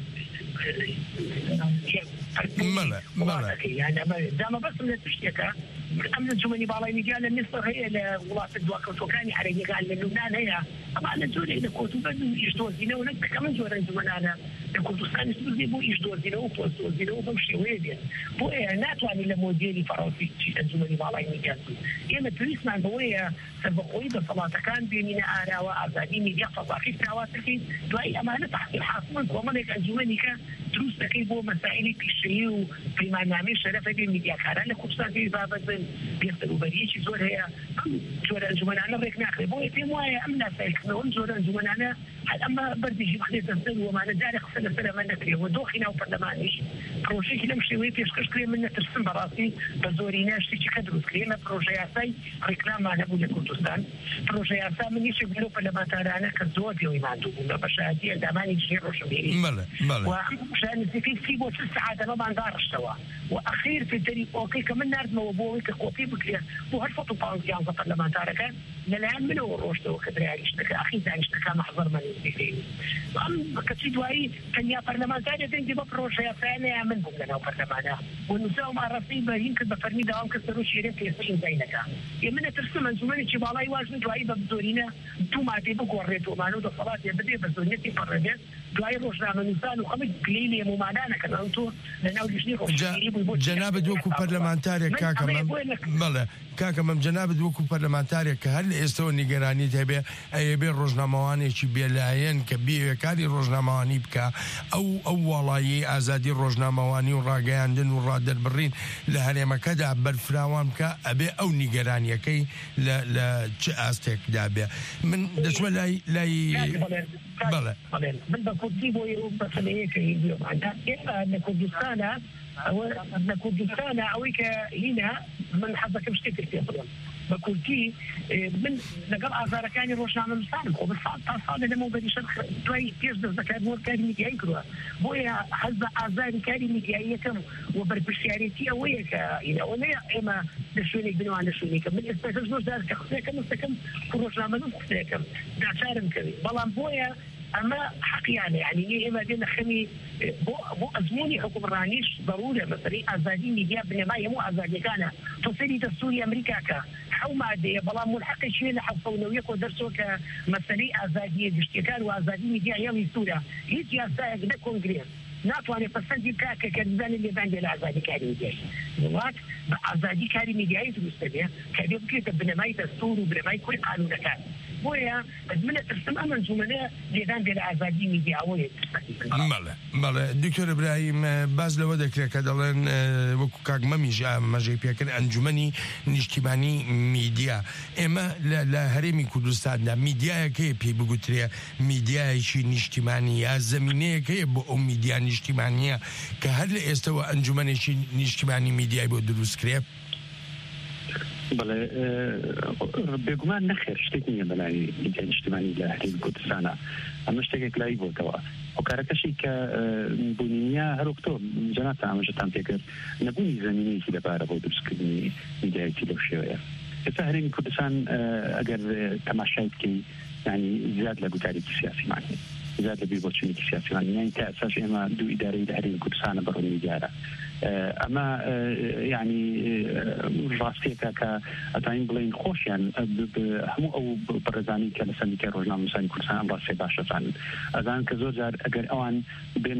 دامە بەسم لە پشتێکە ئەم ئەنجومەنی باڵای میدیا لە میسر هەیە لە وڵاتە دواکەوتەکانی عەرەبیەکان لە لوبنان هەیە ئەمانە زۆرێک لە کۆتوبەت و ئیشدۆزینەوە نەک ئەمە زۆر ئەنجومەنانە لە کوردستانی سوزی بۆ ئیشدۆزینەوە و پۆستدۆزینەوە بەم شێوەیە بێت بۆیە ناتوانین لە مۆدێلی فەڕەنسی ئەنجومەنی باڵای میدیا ئێمە پێویستمان بەوەیە سەربەخۆیی دەسەڵاتەکان بێنینە ئاراوە ئازادی میدیا فەزاقی تاواتەکەین دوای ئەمانە تحصیل حاصل کۆمەڵێک ئەنجومەنی کە دروست دەکەی بۆ مەسائلی پیشەیی و پەیماننامەی شەرەفە بێ میدیاکاران لە کوردستان پێی بابەت بن بێسەروبەریەکی زۆر هەیە ئەم جۆرە ئەنجومەنانە ڕێک ناکرێت بۆیە پێم وایە ئەم ناسایلکردنەوە ئەم جۆرە ئەنجومەنانە ئەمە بەردێکی بخرێتە سەر وەمانە جارێک قسە لەسەر ئەمە نەکرێەوە دۆخی ناو پەرلەمانیش پرۆژەیەکی لەم شێوەیە پێشکەش کرێ من نەترسم بەڕاستی بە زۆرینە شتێکی کە دروست کرێ ئێمە پرۆژە یاسای ڕێکلامان هەبوو لە کوردستان پرۆژە یاسا من یەکێک لەو پەرلەمانتارانە کە زۆر پێوەی ماندوو بوون بە بەشایەتی ئەندامانی ژێر ڕۆژنبیری و شایان نزیکەی سی بۆ چل سەعات ئەمەمان داڕشتەوە و ئەخیر فێتەری ئۆکەی کە من ناردمەوە بۆ ئەوەی کە کۆپی بکرێت بۆ هەر سەد و پانزدە پەرلەمانتارەکە لەلایەن منەوە ڕۆشتەوە کە دراریشتەکە ئەخی دانیشتەکە مەحزەرمان نزیکەی ئەم کەچی دوایی تەنیا پەرلەمانتارێک دەنگی بە پرۆژە یاسایانەیە من بووم لەناو پەرلەمانە و نووسا و ماڕەفی بەرین کرد بە فەرمی داوام کرد سەر و شێرێن پێسەی زەینەکە ئێ من نەترسم ئەنجومەنێکی باڵای واژن دوایی بە زۆرینە دوو مادەی بگۆڕێتەوەمان و دەسەڵاتێ بدێ بە زۆرینەتی پەڕەبێت دوای ڕۆژنامەنووسان و خەڵک گلەی لێ مومانانەکەن ئەو تۆ لەناو لیژنەی ڕۆژنامەیی بووی بۆ جەنابەت وەکو پەرلەمانتارێک کاکە بەڵێ کاکە مەم جەنابەت وەکو پەرلەمانتارێک کە هەر لە ئێستەوە نیگەرانیت هەبێ ئەیە بێ ڕۆژنامەوانێکی بێلایەن کە بێوێکاری ڕۆژنامەوانی بکە ئەو ئەو وەڵایی ئازادی ڕۆژنامەوانی و ڕاگەیاندن و ڕادەربڕین لە هەرێمەکەدا بەرفراوان بکە ئەبێ ئەو نیگەرانیەکەی لە چ ئاستێکدا بێ من دەچمە لای لای بەڵێ من بە کوردی بۆ بەسەلەیەکە ئێستا لە کوردستانە لە کوردستانە ئەوەی کە هینە من حەزەکەم شتێک پێ بڵێم بە کوردی من لەگەڵ ئازارەکانی ڕۆژنامەنووسان خۆ تا ساڵە لەمە بەریشە دوای پێش دەستەکردنەوە کاری میدیایی کردووە بۆیە حەز بە ئازاری کاری میدیایی یەکەم و بەرپرسیارەتی ئەوەیە کە ئەوە نەیە ئێمە لە شوێنێک بنەوە لە شوێنێکە من ئێستا زۆر جار کە قسەیەکەم دەستەکەم ڕۆژنامەنووس قسەیەکەم داچارم کەوی بەڵام بۆیە ئەمە حەقیانە یعنی ئێمە دێنە خەمی بۆ ئەزمموی حکومڕانیش ضرورە مەسەلەی ئازادی میدیا بنەمای هەموو ئازادیەکانە تۆ سەری دەستوری ئەمریکاکە حەو مادەیە بەڵام ملحقی لە حەوت و نەوەیەک و دەرسۆ کە مەسەلەی ئازادیە گشتیەکان و ئازادی میدیا هێڵی سوورە هیچ یاسایەک لە کۆنگرێس ناتوانێت پەسەندی بکە کە دەزانێت لێبان لە ئازادی کاری میدیای وڵات بە ئازادی کاری میدیایی دروستە بێ کە بێ بکرێتە بنەمای دەستور و بنەمای کۆی قانونەکان بۆیە منە ترسم ئەم ئەنجومەنە لێدان بێ لە ئازادی میدیاوەیە بەڵێ بەڵێ دکتۆر ئیبراهیم باز لەوە دەکرێت کە دەڵێن وەکو کاکمەمیژ مەژەی پێکرد ئەنجومەنی نیشتیمانی میدیا ئێمە لە هەرێمی کوردستاندا میدیایەکەیە پێی بگوترێ میدیایەکی نیشتیمانی یا زەمینەیەکەیە بۆ ئەو میدیا نیشتیمانیە کە هەر لە ئێستەوە ئەنجومەنێکی نیشتیمانی میدیای بۆ دروست کرێ بەڵێ بێگومان نەخێر شتێک نییە بەلای میدیای نیشتیمانی لە هەرێمی کوردستانە ئەمە شتێکێک لای بۆتەوە هۆکارەکەشی کە بوونیە هەروەکتۆ جەنابتان ئەمەژەتان پێکرد نەبوونی زەمینەیەکی لەبارە بۆ دروستکردنی میدیایەتی لەو شێوەیە ئێستا هەرێمی کوردستان ئەگەر تەماشای بکەی یعنی زیاد لە گوتارێکی سیاسیمانی زیاد لە بیربۆچوونێکی سیاسیمانی یعنی تا ئێستاش ئێمە دوو ئیدارەی لە هەرێمی کوردستانە بەڕووی میدیارە ئەمە یعنی ڕاستیەکە کە ئەتوانین بڵێن خۆشیان هەموو ئەو بەڕێزانی کە لە سەندیکای ڕۆژنامەنووسانی کوردستان ئەم ڕاستیە باشەزانن ئەزانن کە زۆر جار ئەگەر ئەوان بێن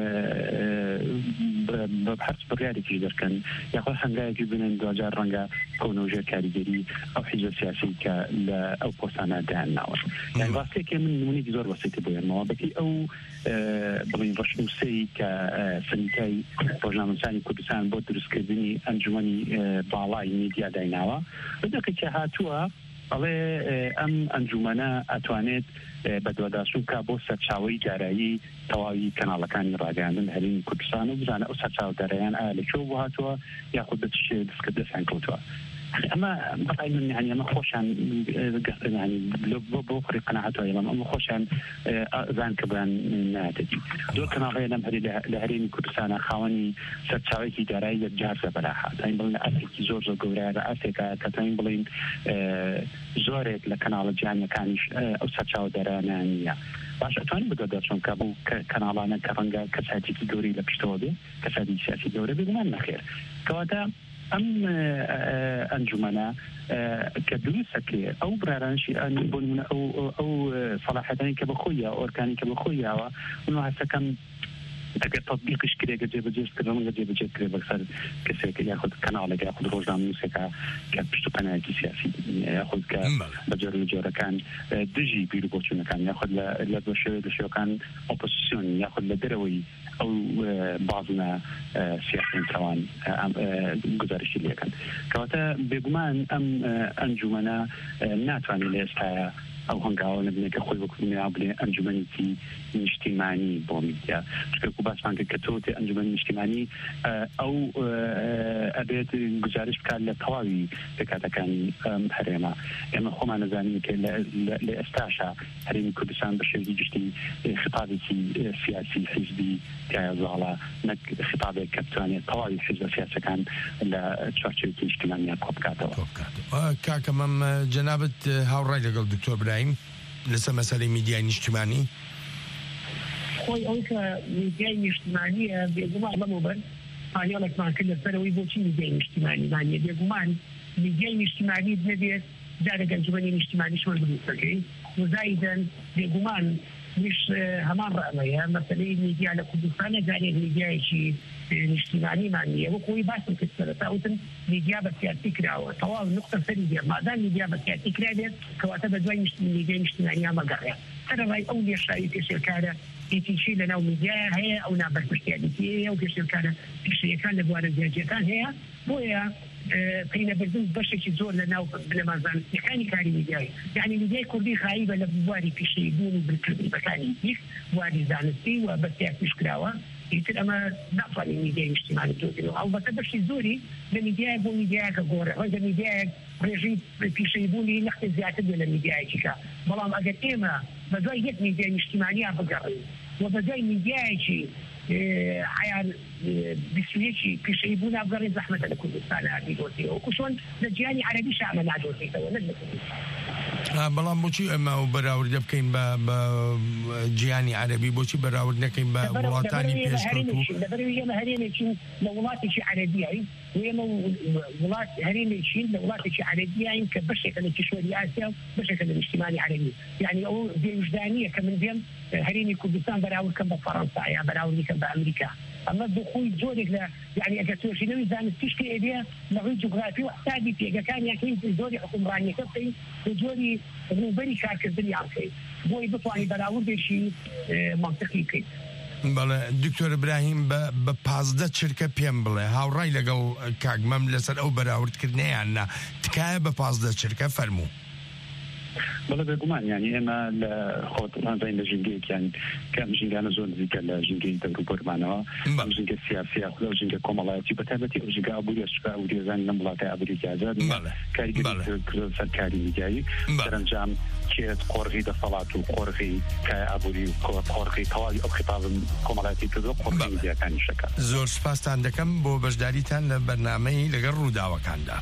هەرچ بڕیارێکی دەکەن یاخۆ هەنگایەکی بنێن دوجار ڕەنگە کۆنەوژێر کاریگەری ئەو حیزب سیاسی کە لە ئەو پۆستانە دایان ناوە یعنی ڕاستیەکە من نمونێکی زۆر بەسیطی بۆیانەوە بەکی ئەو بڵین ڕەشنووسەی کە سەندیکای ڕۆژنامەنووسانی کوردستان بۆ دروستکردنی ئەنجومەنی باڵای میدیا دایناوە بەدەکە کە هاتووە ئەڵێ ئەم ئەنجومەنە ئەتوانێت بەدواداسوکە بۆ سەرچاوی دارایی تەواوی کەناڵەکانی ڕاگەاندن هەرێمی کوردستان و بزانە ئەو سەرچاو داراییان ئایا لەکوێ بۆ هاتووە یاخود بە چ شێوە دەستکە دەستیان کەوتووە. اما بقى من يعني ما خوشان يعني بو فريق قناعته ايضا ما خوشان زان كبان ناتجي دو كان غير لم هري لهرين كردستان خاوني سرچاوي اداريه جارسه بلاحه تاين بلنا افريقي زور زور غورا افريقيا كتاين بلين زورك لكنال جان كانش او سرچاو درانانيه باش اتواني بدو چون كابو كنالانا كرنگا كساتي دوري لبشتوبي كساتي سياسي دوري بمعنى خير كواتا ام انجمنا كدروسك او برانشي ان بون او او صلاحيتين كبخويا او اركاني كبخويا انه هسه كم تطبيق اشكاليه جيب جيب كلام جيب جيب كده بكسر كسيك ياخذ قناه ياخذ روجنا موسيقى كبشتو قناه سياسي ياخذ ك بجر جورا كان دجي بيرو بوتشنا كان ياخذ لا بشوي بشوي كان اوبوزيسيون ياخذ لدروي او بعضنا سياسيين كمان گزارشی لیکن كواتا بگمان ام انجمنا ناتوانی لیستا او هنگاو نبینه که خوی بکنی عبلی انجمنیتی اجتماعی بومیدیا چون که باز فانک کتوت انجمن اجتماعی او ابيت گزارش بکار لطواوی دکاتکانی هرما اما خما نزانی که لاستاشا هرمی کردستان بشری جشتی خطابی سیاسی حزبی كزالا نك خطاب كابتاني طوالي حزب سياسة كان لتشارتشي اجتماعية كوبكاتو كاكا مم جنابة هاوراي لقل دكتور إبراهيم لسه مسألة ميديا اجتماعي خوي أوكا ميديا اجتماعية بيجمع لمبر أنا لك مع كل الفرق ويبوتي ميديا اجتماعي يعني بيجمع ميديا اجتماعي بنبي دارك الجماعي الاجتماعي شو المدرسة وزايدا بيجمع مش همان رأيها مثلا ميديا على كردستان زاني ميديا شيء اجتماعي معنية وقوي باسم كسر تاوتن ميديا بسياسي كراوة طوال نقطة فريدة ما دام ميديا بسياسي كراوة كواتب دوين ميديا اجتماعية ما قرية ترى راي أولي شيء في شركة يتشي لنا ميديا هي أو نابر مشتياتي أو في شركة في شركة لبوار الزياجتان هي بويا قينا بردون بشكل زور لنا بلمازان يعني كاري ميدياي يعني ميدياي كردي خايبة لبواري في شيء دون بالكردي بكاني يك واري زانستي وبسيات مشكلاوة يتر أما نقفل الميديا الاجتماعي توزنه أو بتبشي زوري لميديا بو ميديا كجورة وإذا ميديا رجيب في شيء بوني نحن زيادة ولا ميديا كذا بلام أجر إما بدأ يد ميديا اجتماعية بقري وبدأ ميديا شيء حيان بسويتشي في شيء بونا بقري زحمة لكردستان هذه دوتي وكشون لجياني عربي شعب لا دوتي ولا بەڵام بۆچی ئەمە و بەراورد بکەین بە جیانی عەربی بۆچی بەراورد نەکەین بە وڵاتانی پێشکەوتوو لەبەرەوەی هەرێمێکین لە وڵاتێکی عەربیایی وێمە وڵات هەرێمێکین لە وڵاتێکی عەربیایین کە بەشێکە لە کیشوەری ئاسیا و بەشێکە لە نیشتیمانی عەربی یعنی ئەو دێوژدانیە کە من دێم هەرێمی کوردستان بەراورد کەم بە فەڕەنسا یا بەراوردی کەم بە ئەمریکا ئەمە بخۆی زۆرێک لە یعنی ئەگەر توێژینەوەی زانستیش کە ئێدێ لەڕووی جوگرافی و اقتصادی پێگەکانیەکەین زۆری حکومڕانیەکە بکەین و زۆری ڕووبەری کارکردنیان بکەین بۆی بتوانین بەراوردێکی منطقی بکەین. بەڵێ دکتۆر ئیبراهیم بە پازدە چرکە پێم بڵێ هاوڕای لەگەڵ کاگمەم لەسەر ئەو بەراوردکردنیاننا تکایە بە پازدە چرکە فەرموو. بلا بگمان يعني اما لخوت ما زين الجنجيك يعني كم جنجانا زون ذيك الجنجيك دورو برمانها كم جنجة سياسية خذوا جنجة كمالاتي بتابتي أو جنجة أبو يسوع أو جزان نملات أبو الجازات كاري سركاري مجاي ترنجام كيت قرغي دصلاة وقرغي كأبوري قرغي طوالي أو خطاب كمالاتي تدو قرغي مجاي كان شكا زور سپاس عندكم بو بجداري تان لبرنامج لقرو داوا كان دا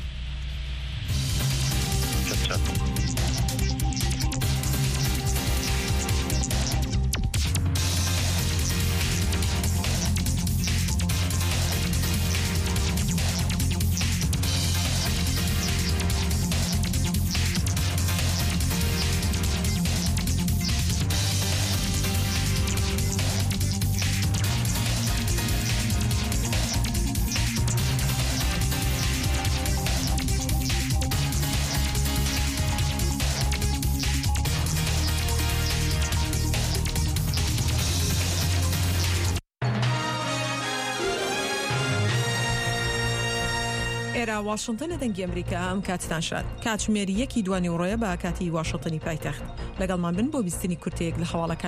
ئێرە واشنگتن لە دەنگی ئەمریکا ئەم کاتتان شاد کاتژمێر یەکی دوانی ڕۆیە بە کاتی واشنگتنی پایتەخت لەگەڵمان بن بۆ بیستنی کورتێک لە حواڵەکە